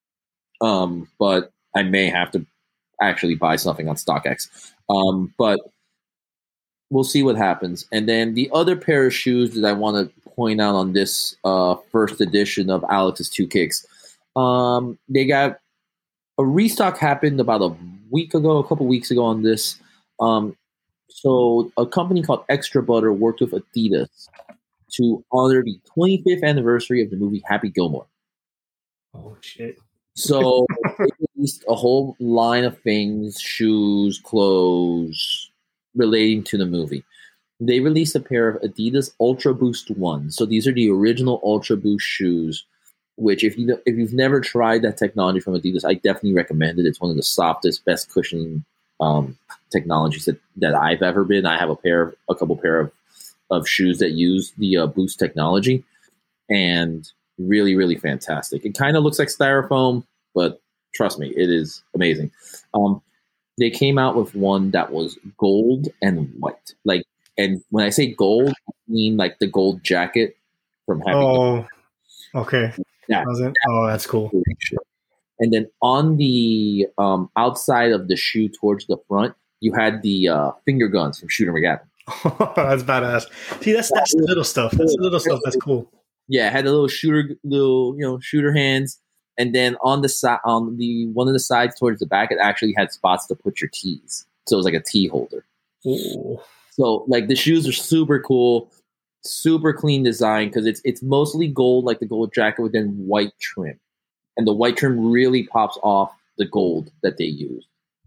C: Um, but I may have to actually buy something on StockX. Um, but we'll see what happens. And then the other pair of shoes that I want to point out on this uh, first edition of Alex's Two Kicks, um, they got a restock happened about a week ago, a couple weeks ago on this. Um, so a company called Extra Butter worked with Adidas to honor the twenty-fifth anniversary of the movie Happy Gilmore.
B: Oh, shit.
C: So they released a whole line of things, shoes, clothes, relating to the movie. They released a pair of Adidas Ultra Boost ones. So these are the original Ultra Boost shoes, which if, you, if you've never tried that technology from Adidas, I definitely recommend it. It's one of the softest, best cushioning um, technologies that, that I've ever been. I have a pair, of, a couple pair of, of shoes that use the uh, Boost technology, and really, really fantastic. It kind of looks like styrofoam, but trust me, it is amazing. Um, they came out with one that was gold and white. Like, and when I say gold, I mean like the gold jacket from Happy
B: Oh,
C: Gilmore.
B: Okay.
C: Yeah.
B: That, oh, that's cool.
C: And then on the um, outside of the shoe towards the front, you had the uh, finger guns from Shooter McGavin.
B: That's badass. See, that's that's the little stuff. That's the little stuff. That's cool.
C: Yeah, it had a little shooter, little you know, shooter hands, and then on the side, on the one of the sides towards the back, it actually had spots to put your keys. So it was like a key holder.
B: Ooh.
C: So like the shoes are super cool, super clean design because it's it's mostly gold, like the gold jacket, with then white trim, and the white trim really pops off the gold that they use.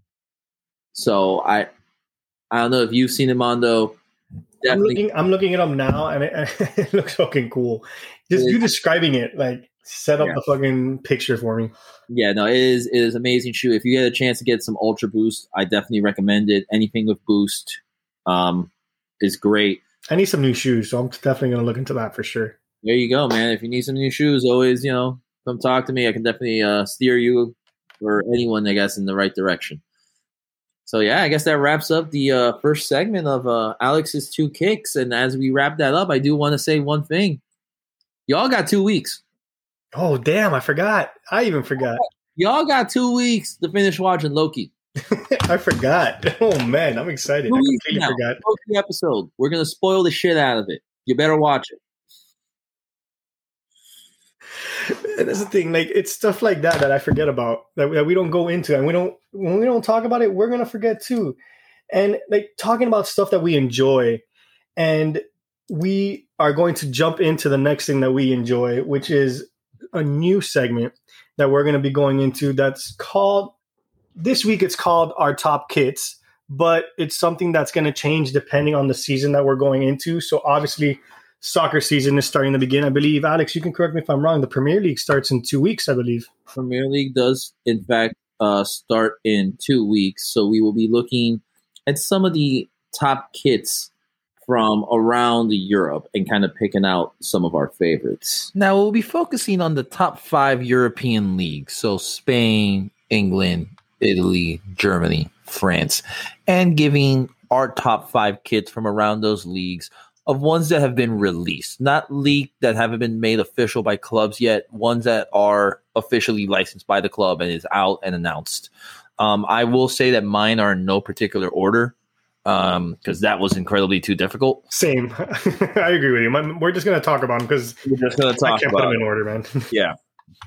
C: So I, I don't know if you've seen it, Mondo.
B: I'm looking, I'm looking it up now, and it, it looks fucking cool. Just you describing it, like set up yeah. the fucking picture for me.
C: Yeah, no, it is it is an amazing shoe. If you get a chance to get some Ultra Boost, I definitely recommend it. Anything with Boost um, is great.
B: I need some new shoes, so I'm definitely going to look into that for sure.
C: There you go, man. If you need some new shoes, always, you know, come talk to me. I can definitely uh, steer you or anyone, I guess, in the right direction. So, yeah, I guess that wraps up the uh, first segment of uh, Alex's Two Kicks. And as we wrap that up, I do want to say one thing. Y'all got two weeks.
B: Oh, damn, I forgot. I even forgot.
C: Y'all got two weeks to finish watching Loki.
B: I forgot. Oh, man, I'm excited. Two I completely
C: now,
B: forgot.
C: Loki episode. We're going to spoil the shit out of it. You better watch it.
B: And that's the thing, like it's stuff like that that I forget about, that, that we don't go into, and we don't when we don't talk about it, we're gonna forget too. And like talking about stuff that we enjoy, and we are going to jump into the next thing that we enjoy, which is a new segment that we're going to be going into. That's called this week. It's called our top kits, but it's something that's going to change depending on the season that we're going into. So obviously, soccer season is starting to begin. I believe, Alex, you can correct me if I'm wrong. The Premier League starts in two weeks, I believe.
C: Premier League does, in fact, uh, start in two weeks. So we will be looking at some of the top kits from around Europe and kind of picking out some of our favorites.
A: Now, we'll be focusing on the top five European leagues. So Spain, England, Italy, Germany, France, and giving our top five kits from around those leagues of ones that have been released, not leaked, that haven't been made official by clubs yet, ones that are officially licensed by the club and is out and announced. Um, I will say that mine are in no particular order because um, that was incredibly too difficult.
B: Same. I agree with you. My, we're just going to talk about them because
C: we're just going to talk
B: I can't
C: about
B: put them in order, man.
C: Yeah.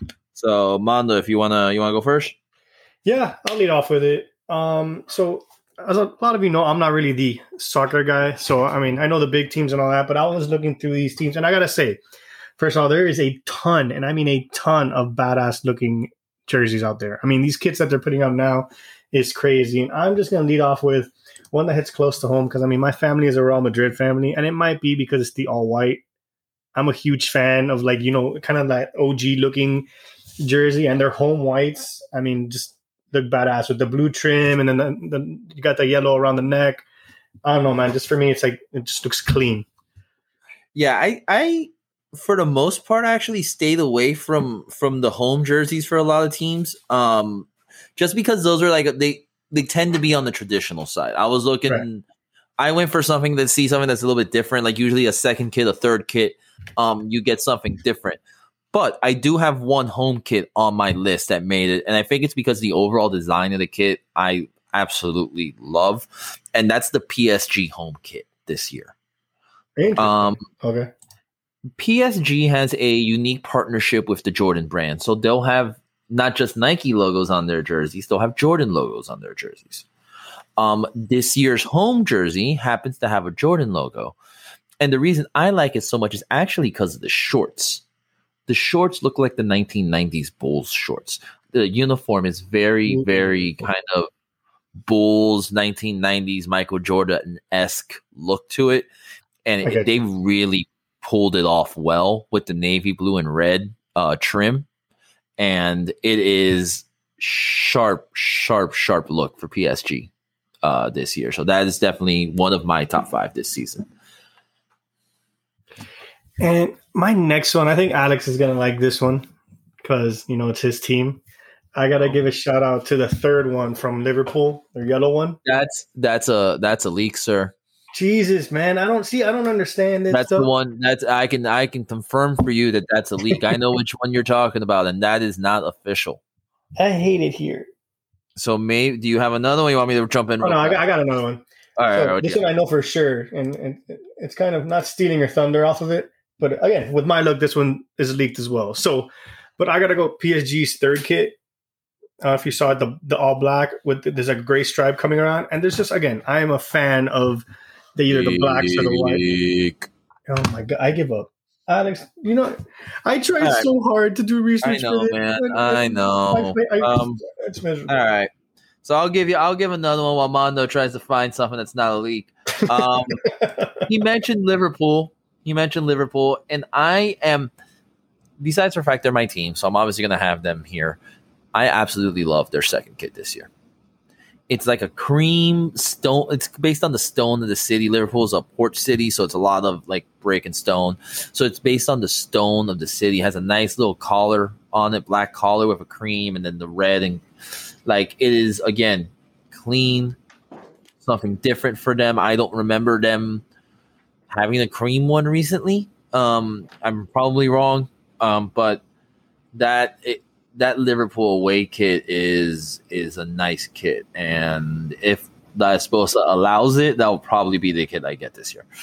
C: So, Mondo, if you want to you wanna go first?
B: Yeah, I'll lead off with it. Um, so as a lot of you know, I'm not really the soccer guy. So, I mean, I know the big teams and all that, but I was looking through these teams, and I got to say, first of all, there is a ton, and I mean a ton of badass looking jerseys out there. I mean, these kits that they're putting out now is crazy. And I'm just going to lead off with one that hits close to home because, I mean, my family is a Real Madrid family, and it might be because it's the all white. I'm a huge fan of, like, you know, kind of that O G looking jersey, and their home whites. I mean, just look badass with the blue trim, and then the, the, you got the yellow around the neck. I don't know, man. Just for me, it's like it just looks clean.
A: Yeah, I, I for the most part, I actually stayed away from from the home jerseys for a lot of teams, um, just because those are like they they tend to be on the traditional side. I was looking, right. I went for something that see something that's a little bit different, like usually a second kit, a third kit. Um, you get something different. But I do have one home kit on my list that made it, and I think it's because the overall design of the kit I absolutely love, and that's the P S G home kit this year. Um,
B: okay.
A: P S G has a unique partnership with the Jordan brand, so they'll have not just Nike logos on their jerseys, they'll have Jordan logos on their jerseys. Um, this year's home jersey happens to have a Jordan logo, and the reason I like it so much is actually because of the shorts. The shorts look like the nineteen nineties Bulls shorts. The uniform is very, very kind of Bulls nineteen nineties Michael Jordan-esque look to it. And okay. they really pulled it off well with the navy blue and red uh, trim. And it is sharp, sharp, sharp look for P S G uh, this year. So that is definitely one of my top five this season.
B: And my next one, I think Alex is going to like this one because, you know, it's his team. I got to give a shout out to the third one from Liverpool, their yellow one.
A: That's that's a that's a leak, sir.
B: Jesus, man. I don't see. I don't understand this.
A: That's
B: stuff.
A: the one that's I can I can confirm for you that that's a leak. I know which one you're talking about, and that is not official.
B: I hate it here.
A: So, maybe do you have another one? You want me to jump in?
B: Oh, no, I got, I got another one.
A: All right,
B: so
A: all right
B: this one I know for sure, and, and it's kind of not stealing your thunder off of it. But again, with my look, this one is leaked as well. So, but I got to go P S G's third kit. Uh, if you saw it, the, the all black with the, there's a gray stripe coming around. And there's just, again, I am a fan of the either the blacks or the white. Oh my God, I give up. Alex, you know, I tried right. so hard to do research.
A: I know,
B: for this.
A: man. I know. I, I, um, it's miserable. All right. So I'll give you, I'll give another one while Mondo tries to find something that's not a leak. Um, he mentioned Liverpool. You mentioned Liverpool, and I am, besides the fact they're my team, so I'm obviously going to have them here. I absolutely love their second kit this year. It's like a cream stone. It's based on the stone of the city. Liverpool is a port city, so it's a lot of like brick and stone. So it's based on the stone of the city. It has a nice little collar on it, black collar with a cream, and then the red. And like it is, again, clean, something different for them. I don't remember them having a cream one recently. Um, I'm probably wrong, um, but that it, that Liverpool away kit is is a nice kit, and if La Esposa allows it, that will probably be the kit I get this year.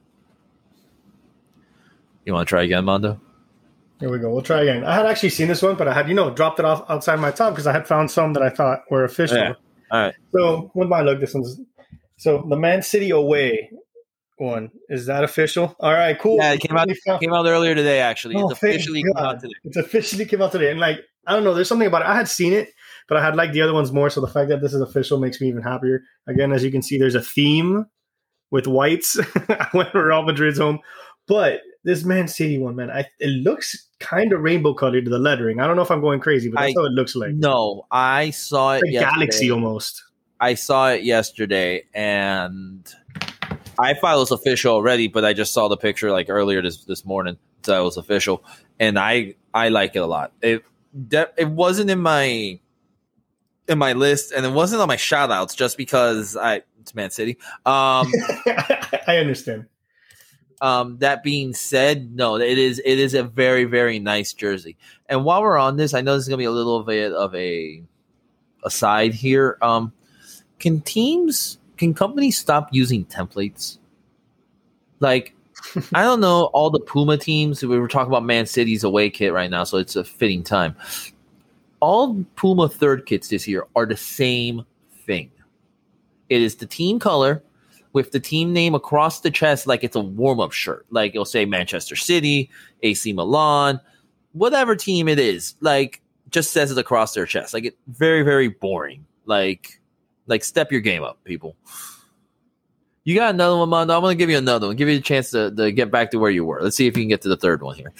A: You want to try again, Mondo?
B: Here we go. We'll try again. I had actually seen this one, but I had, you know, dropped it off outside my top because I had found some that I thought were official.
A: Yeah. All right.
B: So, with my look, this one's so the Man City away one, is that official? All right, cool.
A: Yeah, it came out came out earlier today. Actually,
B: oh,
A: it's officially
B: come
A: out today.
B: It's officially came out today, and like I don't know, there's something about it. I had seen it, but I had liked the other ones more. So the fact that this is official makes me even happier. Again, as you can see, there's a theme with whites. I went for Real Madrid's home, but this Man City one, man, I, it looks kind of rainbow colored to the lettering. I don't know if I'm going crazy, but that's I, how it looks like.
A: No, I saw it.
B: Like galaxy almost.
A: I saw it yesterday, and I thought it was official already, but I just saw the picture like earlier this, this morning, so it was official, and I I like it a lot. It it wasn't in my in my list, and it wasn't on my shout outs just because I it's Man City. Um,
B: I understand.
A: Um, that being said, no, it is it is a very very nice jersey. And while we're on this, I know this is gonna be a little bit of a aside here. Um, can teams Can companies stop using templates? Like, I don't know, all the Puma teams, we were talking about Man City's away kit right now, so it's a fitting time. All Puma third kits this year are the same thing. It is the team color with the team name across the chest like it's a warm-up shirt. Like it'll say Manchester City, A C Milan, whatever team it is. Like just says it across their chest. Like it very, very boring. Like, like step your game up, people. You got another one, Mondo? I'm going to give you another one. Give you a chance to, to get back to where you were. Let's see if you can get to the third one here.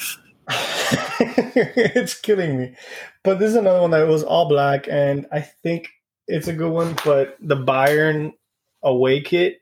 B: It's killing me. But this is another one that was all black, and I think it's a good one. But the Bayern away kit,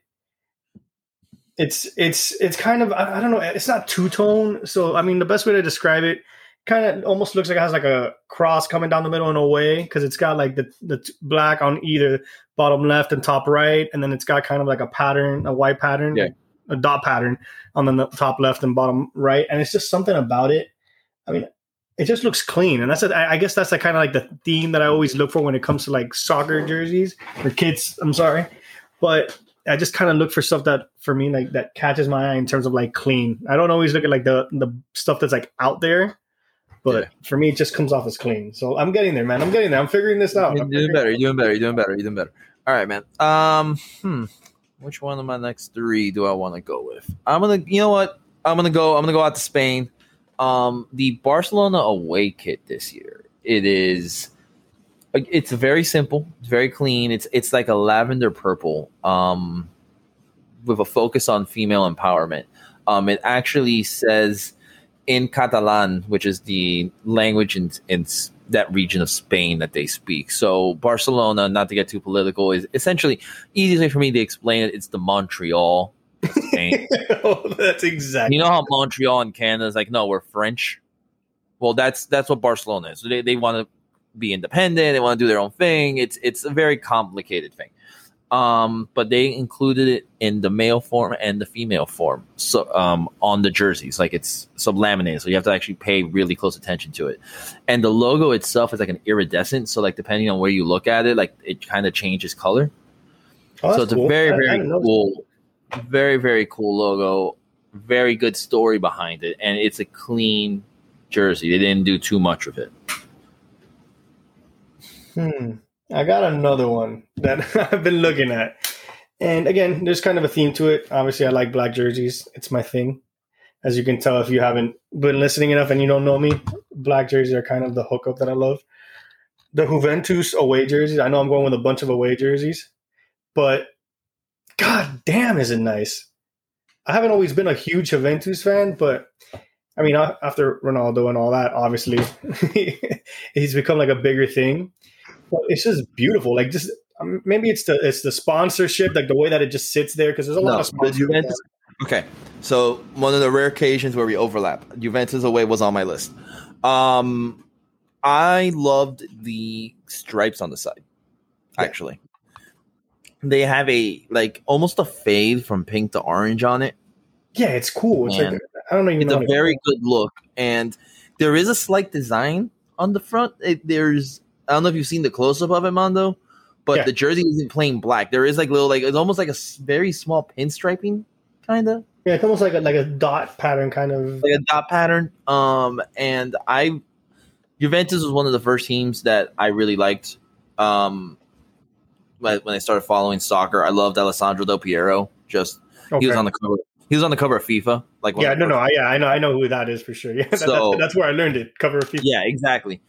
B: it's it's it's kind of, I, I don't know, it's not two-tone. So, I mean, the best way to describe it, kind of almost looks like it has like a cross coming down the middle in a way, because it's got like the, the t- black on either bottom left and top right, and then it's got kind of like a pattern, a white pattern,
A: yeah.
B: a dot pattern on the top left and bottom right, and it's just something about it. I mean, it just looks clean, and that's a, I guess that's the kind of like the theme that I always look for when it comes to like soccer jerseys or kids. I'm sorry, but I just kind of look for stuff that for me like that catches my eye in terms of like clean. I don't always look at like the the stuff that's like out there. But yeah. For me, it just comes off as clean. So I'm getting there, man. I'm getting there. I'm figuring this out.
A: You're doing better. You're doing better. You're doing better. You're doing better. All right, man. Um, hmm. Which one of my next three do I want to go with? I'm gonna. You know what? I'm gonna go. I'm gonna go out to Spain. Um, the Barcelona away kit this year. It is. It's very simple. It's very clean. It's it's like a lavender purple. Um, with a focus on female empowerment. Um, it actually says. In Catalan, which is the language in, in that region of Spain that they speak. So Barcelona, not to get too political, is essentially, easiest way for me to explain it, it's the Montreal of Spain.
B: Oh, that's exactly.
A: You know how Montreal in Canada is like, no, we're French? Well, that's that's what Barcelona is. So they, they want to be independent. They want to do their own thing. It's, it's a very complicated thing. Um, but they included it in the male form and the female form, so um, on the jerseys, like it's sublaminated, so you have to actually pay really close attention to it. And the logo itself is like an iridescent, so like depending on where you look at it, like it kind of changes color. Oh, so it's cool. a very very cool, very very cool logo, very good story behind it, and it's a clean jersey. They didn't do too much with it.
B: Hmm. I got another one that I've been looking at. And again, there's kind of a theme to it. Obviously, I like black jerseys. It's my thing. As you can tell, if you haven't been listening enough and you don't know me, black jerseys are kind of the hookup that I love. The Juventus away jerseys. I know I'm going with a bunch of away jerseys, but god damn, is it nice. I haven't always been a huge Juventus fan, but I mean, after Ronaldo and all that, obviously, he's become like a bigger thing. But it's just beautiful. Like, just um, maybe it's the it's the sponsorship, like the way that it just sits there, because there's a lot no, of sponsorship.
A: Juventus, okay, so one of the rare occasions where we overlap, Juventus away was on my list. Um, I loved the stripes on the side. Actually, yeah. They have a like almost a fade from pink to orange on it.
B: Yeah, it's cool. It's like, I don't even
A: it's
B: know.
A: It's a very good look, and there is a slight design on the front. It, there's I don't know if you've seen the close-up of it, Mondo, but yeah. The jersey isn't plain black. There is like little, like it's almost like a very small pinstriping, kind of.
B: Yeah, it's almost like a like a dot pattern, kind of
A: like a dot pattern. Um, and I, Juventus was one of the first teams that I really liked. Um, when when I started following soccer, I loved Alessandro Del Piero. Just okay. he was on the cover. He was on the cover of FIFA. Like
B: yeah, no, no, I, yeah, I know, I know who that is for sure. Yeah, that, so, that, that's where I learned it. Cover of FIFA.
A: Yeah, exactly.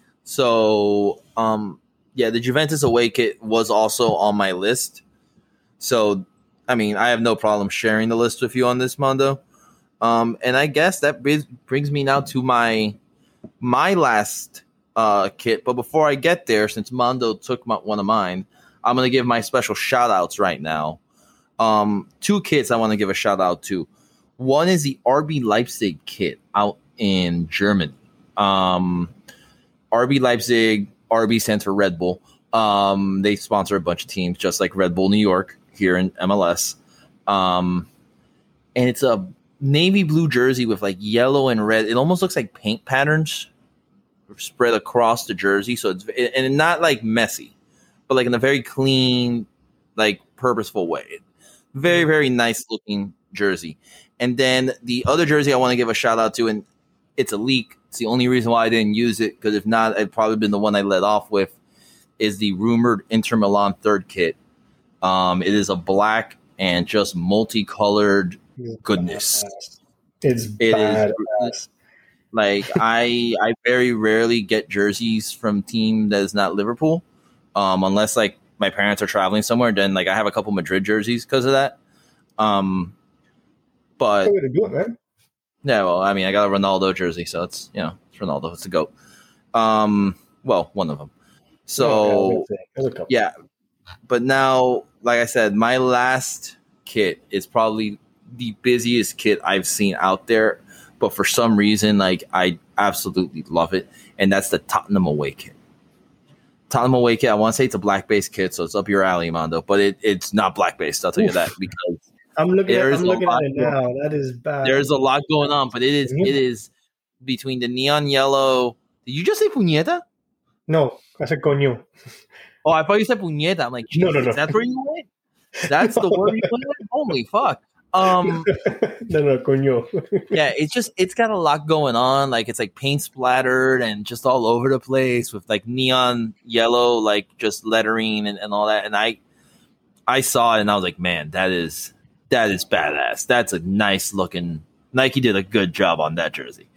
A: So, um, yeah, the Juventus away kit was also on my list. So, I mean, I have no problem sharing the list with you on this, Mondo. Um, and I guess that brings me now to my my last uh, kit. But before I get there, since Mondo took my, one of mine, I'm going to give my special shout-outs right now. Um, two kits I want to give a shout-out to. One is the R B Leipzig kit out in Germany. Um R B Leipzig, R B stands for Red Bull. Um, they sponsor a bunch of teams, just like Red Bull New York here in M L S. Um, and it's a navy blue jersey with like yellow and red. It almost looks like paint patterns spread across the jersey. So it's and not like messy, but like in a very clean, like purposeful way. Very, very nice looking jersey. And then the other jersey I want to give a shout out to, and it's a leak. It's the only reason why I didn't use it, because if not, it'd probably been the one I led off with, is the rumored Inter Milan third kit. Um, it is a black and just multicolored goodness.
B: It's
A: It
B: bad.
A: is like I I very rarely get jerseys from team that is not Liverpool, um, unless like my parents are traveling somewhere. Then like I have a couple Madrid jerseys because of that. Um, but
B: That's the way to do it, man.
A: Yeah, well, I mean, I got a Ronaldo jersey, so it's you know it's Ronaldo. It's a goat. Um, well, one of them. So
B: yeah,
A: yeah, but now, like I said, my last kit is probably the busiest kit I've seen out there. But for some reason, like I absolutely love it, and that's the Tottenham away kit. Tottenham away kit. I want to say it's a black based kit, so it's up your alley, Mondo. But it, it's not black based. I'll tell you that because
B: I'm looking. At, I'm looking at it now.
A: Going,
B: that is bad.
A: There's a lot going on, but it is it is between the neon yellow. Did you just say puñeta?
B: No, I said coño.
A: Oh, I thought you said puñeta. I'm like, no, no, no. That's where you went. That's the word you went with. Holy fuck. Um,
B: no, no, coño.
A: Yeah, it's just it's got a lot going on. Like it's like paint splattered and just all over the place with like neon yellow, like just lettering and, and all that. And I, I saw it and I was like, man, that is that is badass. That's a nice looking. Nike did a good job on that jersey.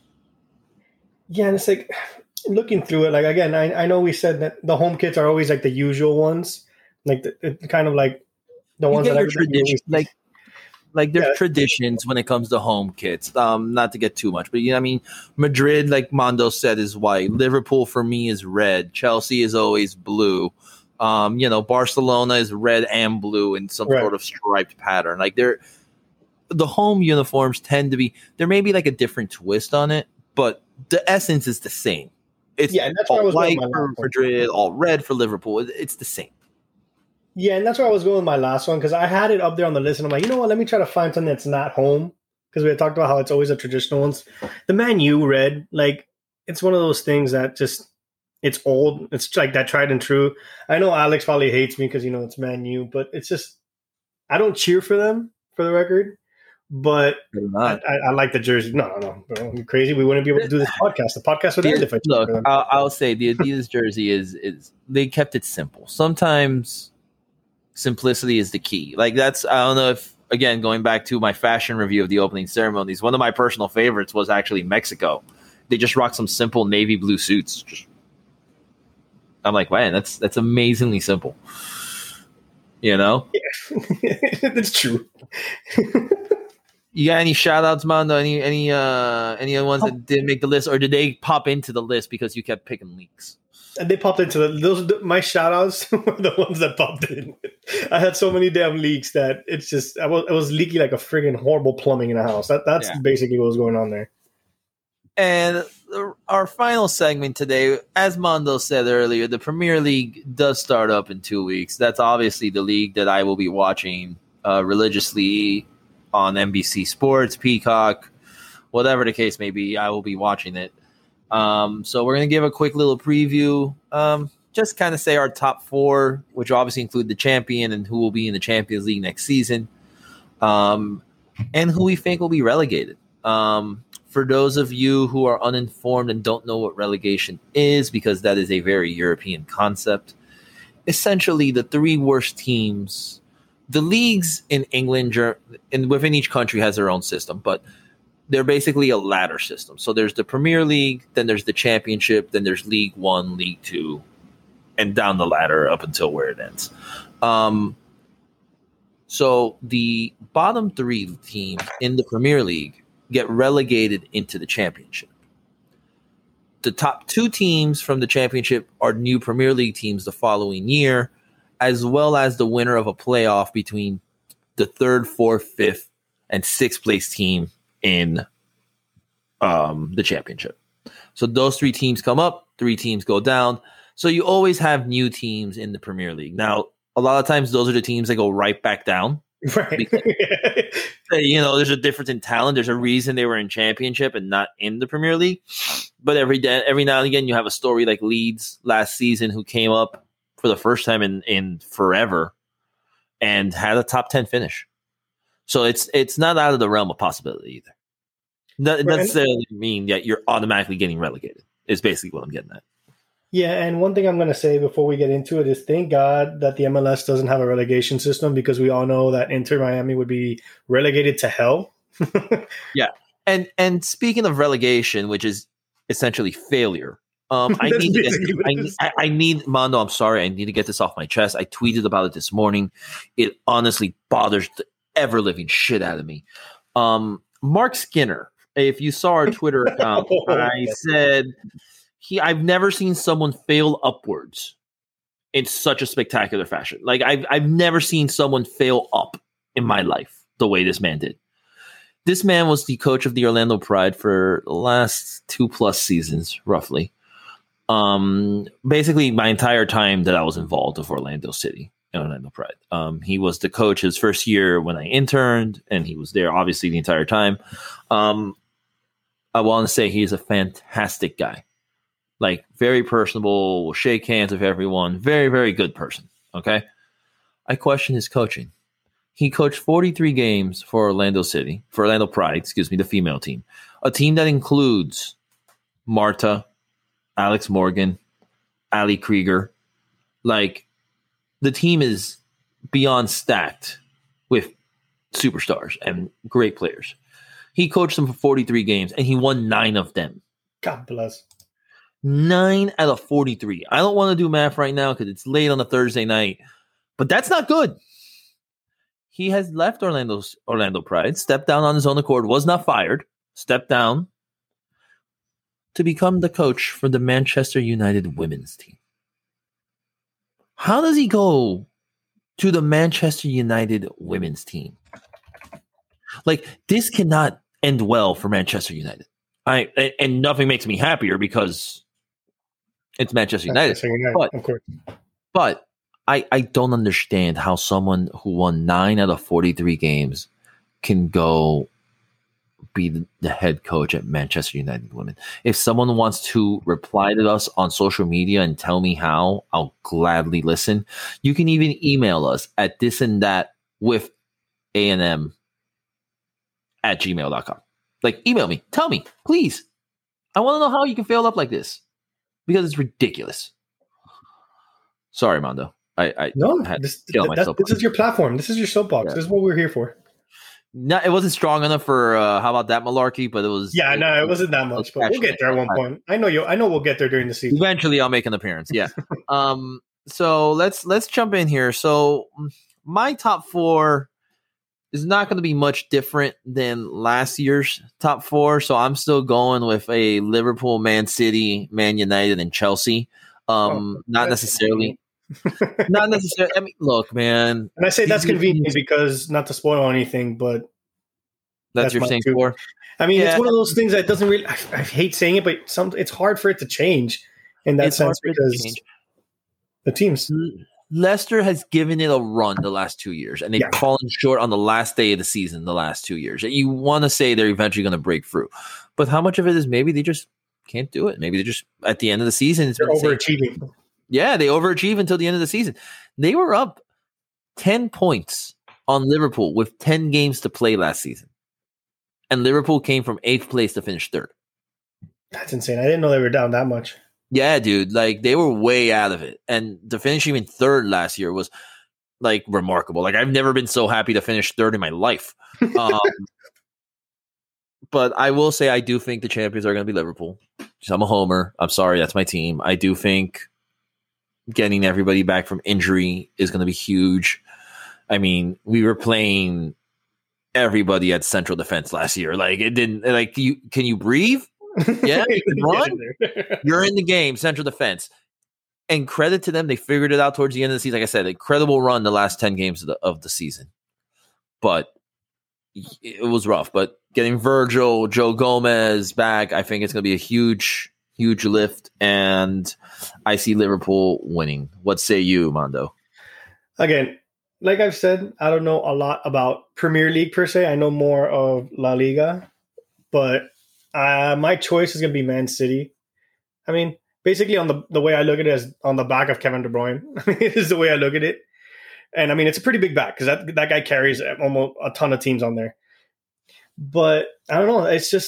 B: Yeah, and it's like looking through it. Like again, I I know we said that the home kits are always like the usual ones, like the, it, kind of like the
A: you
B: ones that I
A: tradition, like. Like there's
B: yeah.
A: traditions when it comes to home kits. Um, not to get too much, but you know, I mean, Madrid, like Mondo said, is white. Liverpool for me is red. Chelsea is always blue. Um, you know, Barcelona is red and blue in some right. sort of striped pattern. Like they're the home uniforms tend to be there may be like a different twist on it, but the essence is the same. It's
B: yeah, and that's
A: all
B: why I was
A: white for Madrid, all red for Liverpool. It's the same.
B: Yeah, and that's where I was going with my last one because I had it up there on the list, and I'm like, you know what? Let me try to find something that's not home because we had talked about how it's always the traditional ones. The Man U red, like, it's one of those things that just it's old. It's like that tried and true. I know Alex probably hates me because you know it's Man U, but it's just I don't cheer for them for the record, but I, I, I like the jersey. No, no, no, bro, you crazy? We wouldn't be able to do this podcast. The podcast would end if I
A: look. I'll, I'll say the Adidas jersey is is they kept it simple. Sometimes. Simplicity is the key. Like that's, I don't know if, again, going back to my fashion review of the opening ceremonies, one of my personal favorites was actually Mexico. They just rock some simple navy blue suits. Just, I'm like, man, that's that's amazingly simple. You know?
B: Yeah. That's true.
A: You got any shout outs, Mondo? Any any uh any other ones that didn't make the list, or did they pop into the list because you kept picking leaks?
B: And they popped into the, those my shout outs were the ones that popped in. I had so many damn leaks that it's just I was it was leaky like a friggin' horrible plumbing in a house. That that's yeah. basically what was going on there.
A: And our final segment today, as Mondo said earlier, the Premier League does start up in two weeks. That's obviously the league that I will be watching uh, religiously on N B C Sports, Peacock, whatever the case may be. I will be watching it. Um, so we're going to give a quick little preview, um, just kind of say our top four, which obviously include the champion and who will be in the Champions League next season, um, and who we think will be relegated. Um, for those of you who are uninformed and don't know what relegation is, because that is a very European concept, essentially the three worst teams, the leagues in England and within each country has their own system, but they're basically a ladder system. So there's the Premier League, then there's the Championship, then there's League One, League Two, and down the ladder up until where it ends. Um, so the bottom three teams in the Premier League get relegated into the Championship. The top two teams from the Championship are new Premier League teams the following year, as well as the winner of a playoff between the third, fourth, fifth, and sixth place team in um, the Championship. So those three teams come up, three teams go down. So you always have new teams in the Premier League. Now, a lot of times those are the teams that go right back down.
B: Right.
A: Because, you know, there's a difference in talent. There's a reason they were in Championship and not in the Premier League. But every day, every now and again, you have a story like Leeds last season who came up for the first time in, in forever and had a top ten finish. So it's it's not out of the realm of possibility either. That doesn't necessarily mean that you're automatically getting relegated, is basically what I'm getting at.
B: Yeah, and one thing I'm going to say before we get into it is thank God that the M L S doesn't have a relegation system because we all know that Inter Miami would be relegated to hell.
A: Yeah. And and speaking of relegation, which is essentially failure, um, I
B: That's
A: need to get,
B: basically what
A: I,
B: it
A: need-
B: is.
A: I, I need Mondo. I'm sorry, I need to get this off my chest. I tweeted about it this morning. It honestly bothers the ever living shit out of me. Um, Mark Skinner. If you saw our Twitter account, I said he. I've never seen someone fail upwards in such a spectacular fashion. Like I've I've never seen someone fail up in my life the way this man did. This man was the coach of the Orlando Pride for the last two plus seasons, roughly. Um, basically, my entire time that I was involved with Orlando City and Orlando Pride. Um, he was the coach his first year when I interned, and he was there obviously the entire time. Um, I want to say he's a fantastic guy, like very personable, will shake hands with everyone, very, very good person. Okay, I question his coaching. He coached forty-three games for Orlando City, for Orlando Pride, excuse me, the female team. A team that includes Marta, Alex Morgan, Ali Krieger. Like, the team is beyond stacked with superstars and great players. He coached them for forty-three games, and he won nine of them.
B: God bless.
A: Nine out of forty-three. I don't want to do math right now because it's late on a Thursday night, but that's not good. He has left Orlando's Orlando Pride, stepped down on his own accord, was not fired, stepped down to become the coach for the Manchester United women's team. How does he go to the Manchester United women's team? Like, this cannot end well for Manchester United. I and nothing makes me happier because it's Manchester United.
B: Manchester United,
A: but,
B: of course.
A: But I, I don't understand how someone who won nine out of forty-three games can go be the, the head coach at Manchester United Women. If someone wants to reply to us on social media and tell me how, I'll gladly listen. You can even email us at this and that with A and M at gmail dot com. Like, email me. Tell me, please. I want to know how you can fail up like this because it's ridiculous. Sorry, Mondo. I, I
B: No,
A: had
B: this,
A: to kill
B: that,
A: myself.
B: this is your platform. This is your soapbox.
A: Yeah.
B: This is what we're here for.
A: No, it wasn't strong enough for uh, how about that malarkey, but it was.
B: Yeah,
A: it,
B: no, it wasn't that much, but we'll get there at one point. I know you. I know we'll get there during the season.
A: Eventually, I'll make an appearance. Yeah. um. So let's let's jump in here. So my top four is not going to be much different than last year's top four. So I'm still going with a Liverpool, Man City, Man United, and Chelsea. Um,
B: Oh,
A: not
B: that's
A: necessarily. Not necessarily. I mean, look, man.
B: And I say that's
A: these-
B: convenient because not to spoil anything, but
A: That's,
B: that's
A: your
B: my
A: saying
B: two.
A: four.
B: I mean,
A: Yeah.
B: it's one of those things that doesn't really. I, I hate saying it, but some it's hard for it to change in that
A: It's hard
B: sense
A: for it to
B: because
A: change.
B: the teams.
A: Leicester has given it a run the last two years, and they've
B: Yeah.
A: fallen short on the last day of the season the last two years. You want to say they're eventually going to break through, but how much of it is maybe they just can't do it? Maybe they're just at the end of the season. It's
B: They're
A: been the same.
B: overachieving.
A: Yeah, they overachieve until the end of the season. They were up ten points on Liverpool with ten games to play last season, and Liverpool came from eighth place to finish third.
B: That's insane. I didn't know they were down that much.
A: Yeah, dude, like they were way out of it. And to finish even third last year was like remarkable. Like I've never been so happy to finish third in my life. Um, but I will say I do think the champions are going to be Liverpool. So I'm a homer. I'm sorry, that's my team. I do think getting everybody back from injury is going to be huge. I mean, we were playing everybody at central defense last year. Like it didn't like you can you breathe? Yeah, you can run. You're in the game, central defense. And credit to them, they figured it out towards the end of the season. Like I said, incredible run the last ten games of the, of the season. But it was rough. But getting Virgil, Joe Gomez back, I think it's going to be a huge, huge lift. And I see Liverpool winning. What say you, Mondo?
B: Again, like I've said, I don't know a lot about Premier League per se. I know more of La Liga. But uh, my choice is going to be Man City. I mean, basically on the, the way I look at it is on the back of Kevin De Bruyne. I mean, is the way I look at it. And I mean, it's a pretty big back because that, that guy carries almost a ton of teams on there. But I don't know. It's just,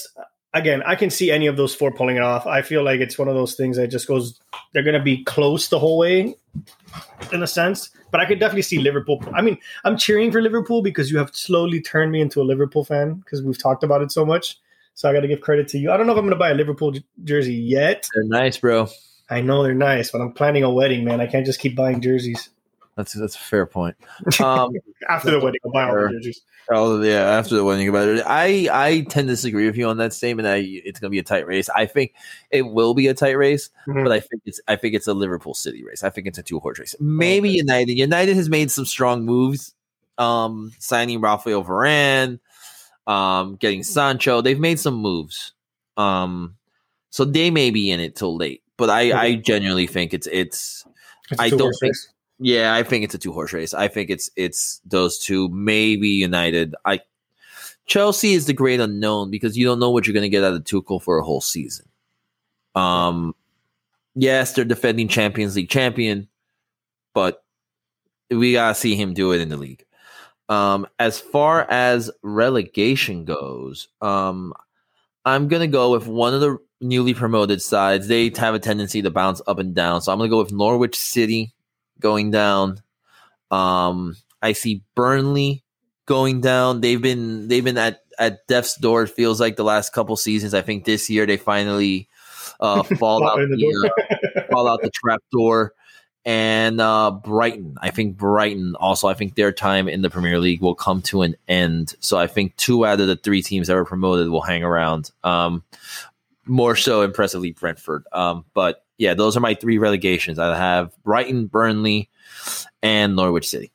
B: again, I can see any of those four pulling it off. I feel like it's one of those things that just goes, they're going to be close the whole way in a sense. But I could definitely see Liverpool. I mean, I'm cheering for Liverpool because you have slowly turned me into a Liverpool fan because we've talked about it so much. So I got to give credit to you. I don't know if I'm going to buy a Liverpool j- jersey yet.
C: They're nice, bro.
B: I know they're nice, but I'm planning a wedding, man. I can't just keep buying jerseys.
C: That's that's a fair point. Um,
B: After the wedding, I'll buy all the jerseys.
A: Oh yeah, after the wedding about it, I I tend to disagree with you on that statement. I it's going to be a tight race. I think it will be a tight race, mm-hmm. but I think it's I think it's a Liverpool City race. I think it's a two horse race. Maybe okay. United. United has made some strong moves, um, signing Rafael Varane, um, getting Sancho. They've made some moves, um, so they may be in it till late. But I, mm-hmm. I genuinely think it's it's. it's I don't think. Race. Yeah, I think it's a two horse race. I think it's it's those two, maybe United. I Chelsea is the great unknown because you don't know what you're going to get out of Tuchel for a whole season. Um, yes, they're defending Champions League champion, but we gotta see him do it in the league. Um, as far as relegation goes, um, I'm gonna go with one of the newly promoted sides. They have a tendency to bounce up and down, so I'm gonna go with Norwich City going down. Um, I see Burnley going down. They've been they've been at, at death's door. It feels like the last couple seasons. I think this year they finally uh, fall out the uh, fall out the trap door. And uh, Brighton, I think Brighton also. I think their time in the Premier League will come to an end. So I think two out of the three teams that were promoted will hang around. Um, more so impressively Brentford. Um, but yeah, those are my three relegations. I have Brighton, Burnley, and Norwich City.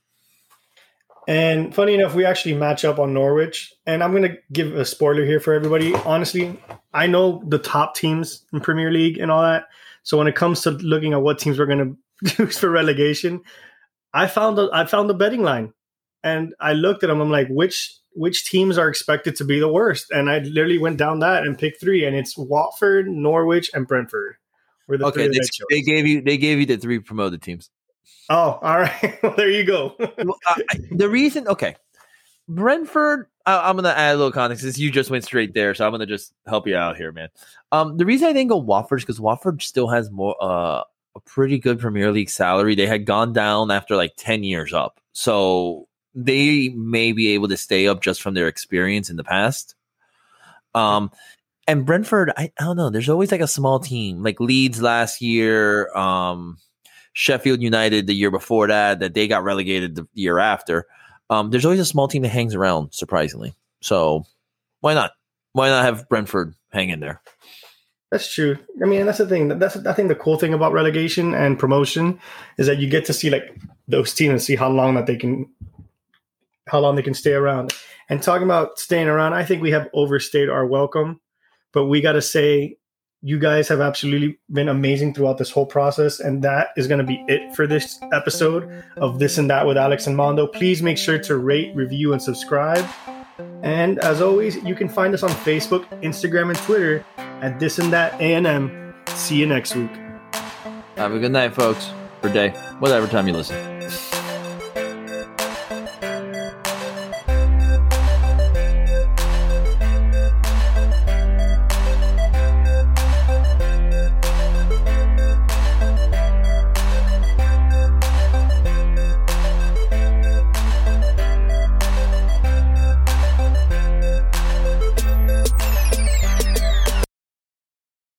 B: And funny enough, we actually match up on Norwich. And I'm going to give a spoiler here for everybody. Honestly, I know the top teams in Premier League and all that. So when it comes to looking at what teams we're going to choose for relegation, I found a, I found the betting line. And I looked at them. I'm like, which which teams are expected to be the worst? And I literally went down that and picked three. And it's Watford, Norwich, and Brentford. Were the
A: okay,
B: three
A: they, they gave you they gave you the three promoted teams.
B: Oh, all right. Well, there you go.
A: well, uh, the reason, okay, Brentford. I, I'm gonna add a little context since you just went straight there, so I'm gonna just help you out here, man. Um, the reason I didn't go Watford is because Watford still has more uh, a pretty good Premier League salary. They had gone down after like ten years up, so they may be able to stay up just from their experience in the past. Um. And Brentford, I, I don't know. There's always like a small team, like Leeds last year, um, Sheffield United the year before that, that they got relegated the year after. Um, there's always a small team that hangs around, surprisingly. So why not? Why not have Brentford hang in there?
B: That's true. I mean, that's the thing. That's I think the cool thing about relegation and promotion is that you get to see like those teams and see how long that they can, how long they can stay around. And talking about staying around, I think we have overstayed our welcome. But we got to say, you guys have absolutely been amazing throughout this whole process. And that is going to be it for this episode of This and That with Alex and Mondo. Please make sure to rate, review, and subscribe. And as always, you can find us on Facebook, Instagram, and Twitter at This and That A and M. See you next week.
A: Have a good night, folks, or day, whatever time you listen.